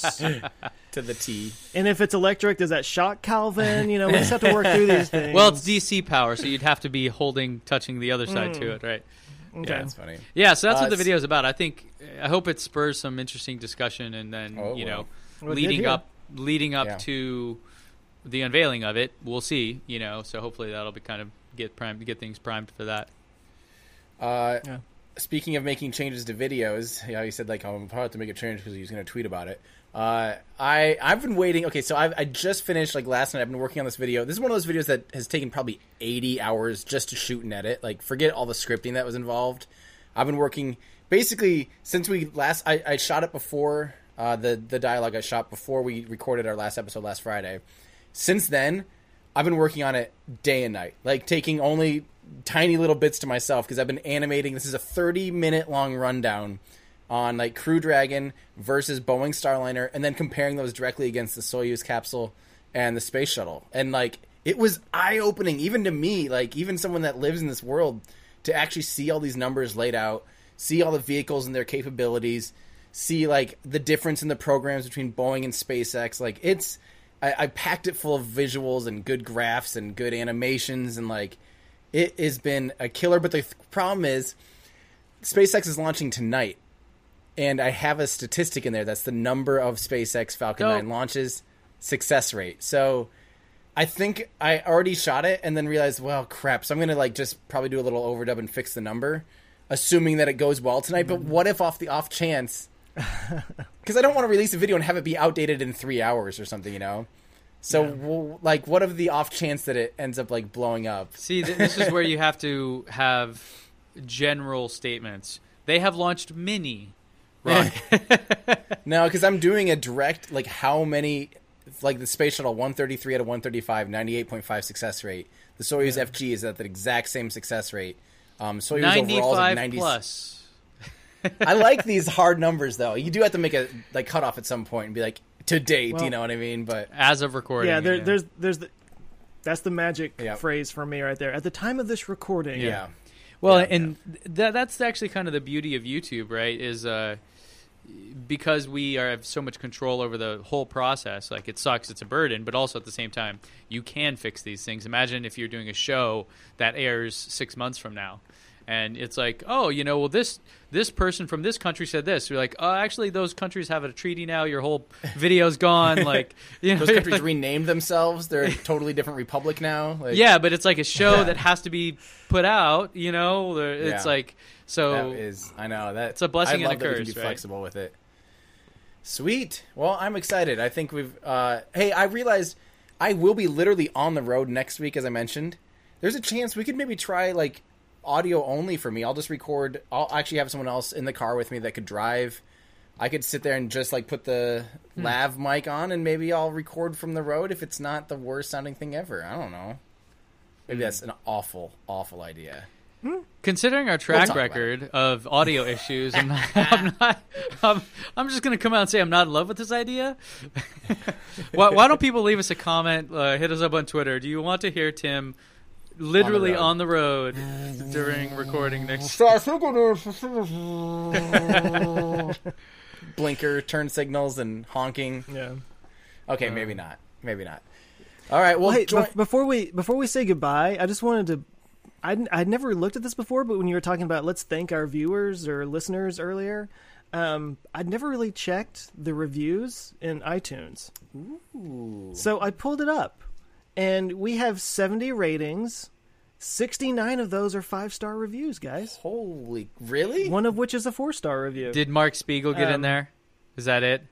To the T. And if it's electric, does that shock Calvin? You know, we just have to work through these things. well, it's D C power, so you'd have to be holding, touching the other side Mm. to it, right? Okay. Yeah, that's funny. Yeah, so that's Uh, what the it's- video is about. I think I hope it spurs some interesting discussion, and then Oh, you well. know, Well, it did leading here. up, leading up Yeah. to the unveiling of it, we'll see. You know, so hopefully that'll be kind of get primed, get things primed for that. Uh, Yeah. Speaking of making changes to videos, yeah, he said like I'm about to make a change because he's going to tweet about it. Uh, I I've been waiting. Okay, so I've, I just finished like last night. I've been working on this video. This is one of those videos that has taken probably eighty hours just to shoot and edit. Like forget all the scripting that was involved. I've been working basically since we last. I, I shot it before uh, the the dialogue I shot before we recorded our last episode last Friday. Since then, I've been working on it day and night, like taking only tiny little bits to myself because I've been animating. This is a thirty minute long rundown on like Crew Dragon versus Boeing Starliner, and then comparing those directly against the Soyuz capsule and the space shuttle. And like it was eye opening, even to me, like even someone that lives in this world, to actually see all these numbers laid out, see all the vehicles and their capabilities, see like the difference in the programs between Boeing and SpaceX. Like it's I, I packed it full of visuals and good graphs and good animations, and like it has been a killer. But the th- problem is, SpaceX is launching tonight, and I have a statistic in there that's the number of SpaceX Falcon Dope. nine launches, success rate. So I think I already shot it and then realized, well, crap. So I'm gonna like just probably do a little overdub and fix the number, assuming that it goes well tonight. But what if off the off chance? Because I don't want to release a video and have it be outdated in three hours or something, you know. So, Yeah. well, like, what if the off chance that it ends up like blowing up? See, th- this is where you have to have general statements. They have launched mini. Wrong. No, because I'm doing a direct, like, how many, like the Space Shuttle one thirty-three out of one thirty-five, ninety-eight point five success rate. The Soyuz Yeah. F G is at the exact same success rate. Um, Soyuz overall is like ninety-five ninety plus. I like these hard numbers, though. You do have to make a like cutoff at some point and be like, to date, Well, you know what I mean? But As of recording. Yeah, there, there's there's the that's the magic Yeah. phrase for me right there. At the time of this recording, yeah. Well, Yeah, and th- that's actually kind of the beauty of YouTube, right? Is uh, because we are, have so much control over the whole process. Like, it sucks, it's a burden, but also at the same time, you can fix these things. Imagine if you're doing a show that airs six months from now. And it's like, oh, you know, well, this this person from this country said this. You're like, oh, actually, those countries have a treaty now. Your whole video's gone. Like, you know, Those countries renamed themselves. They're a totally different republic now. Like, yeah, but it's like a show that has to be put out. You know, it's Yeah. like so. that is. I know that It's a blessing I and love a that we curse, can be right? flexible with it. Sweet. Well, I'm excited. I think we've. Uh, hey, I realized I will be literally on the road next week, as I mentioned. There's a chance we could maybe try like audio only for me. I'll just record. I'll actually have someone else in the car with me that could drive. I could sit there and just like put the Hmm. lav mic on, and maybe I'll record from the road if it's not the worst sounding thing ever. I don't know. Maybe that's an awful, awful idea. Considering our We'll track talk about record of audio issues, I'm not. I'm, not I'm, I'm just going to come out and say I'm not in love with this idea. why, why don't people leave us a comment? Uh, hit us up on Twitter. Do you want to hear Tim literally road. on the road during recording next? Blinker, turn signals, and honking. yeah. Okay, maybe not. Maybe not. All right. Well, Well, hey, join- bef- before we before we say goodbye, I just wanted to. I'd, I'd never looked at this before, but when you were talking about let's thank our viewers or listeners earlier, um, I'd never really checked the reviews in iTunes. Ooh. So I pulled it up, and we have seventy ratings. sixty-nine of those are five-star reviews, guys. Holy, really? One of which is a four-star review. Did Mark Spiegel get in Um, there? Is that it?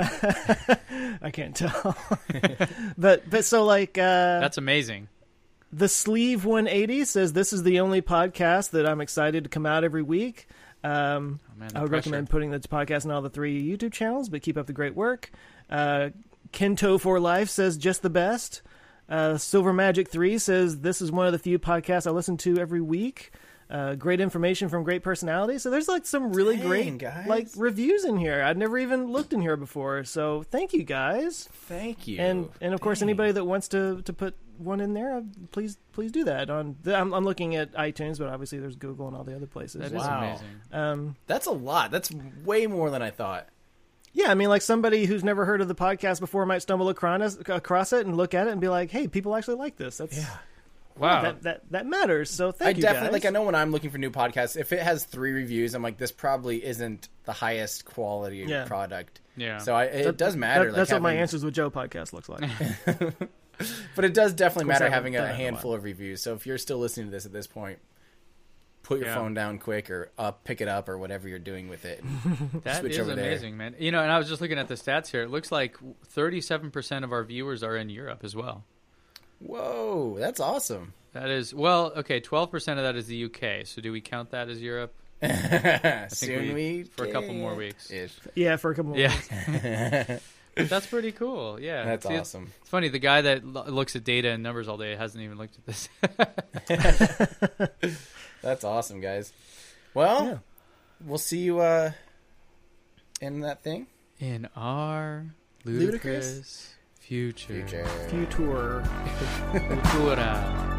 I can't tell. but but so like uh, That's amazing. the Sleeve one eighty says this is the only podcast that I'm excited to come out every week. Um, Oh, man, the I would pressure. recommend putting this podcast on all the three YouTube channels, but keep up the great work. Uh, Kento for Life says just the best. Uh, Silver Magic three says this is one of the few podcasts I listen to every week. Uh, great information from great personalities. So there's like some really Dang, great guys. like reviews in here. I'd never even looked in here before. So thank you guys. Thank you. And and of course Dang. anybody that wants to, to put one in there, uh, please please do that. On the, I'm, I'm looking at iTunes, but obviously there's Google and all the other places. That is Wow. amazing. Um, That's a lot. That's way more than I thought. yeah, I mean, like somebody who's never heard of the podcast before might stumble across across it and look at it and be like, "Hey, people actually like this." That's Wow. that that that matters. So thank I you, definitely guys. like. I know when I'm looking for new podcasts, if it has three reviews, I'm like, this probably isn't the highest quality Yeah. product. Yeah. So I, it That- does matter. that- like, that's what my having- Answers with Joe podcast looks like. But it does definitely Of course, matter I haven't having done a that in a handful of reviews. So if you're still listening to this at this point, put your Yeah. phone down quick or up, pick it up or whatever you're doing with it. That Switch is over there. amazing, man. You know, and I was just looking at the stats here. It looks like thirty-seven percent of our viewers are in Europe as well. Whoa, that's awesome. That is, well, okay, twelve percent of that is the U K. So do we count that as Europe? Soon we- we, for a couple more can. weeks. Ish. Yeah, for a couple. Of Yeah. weeks. But that's pretty cool. Yeah. That's See, it's- awesome. It's funny. The guy that lo- looks at data and numbers all day hasn't even looked at this. That's awesome, guys. Well, Yeah. we'll see you uh, in that thing. In our Ludicrous ludicrous future. Future. Future. Futura.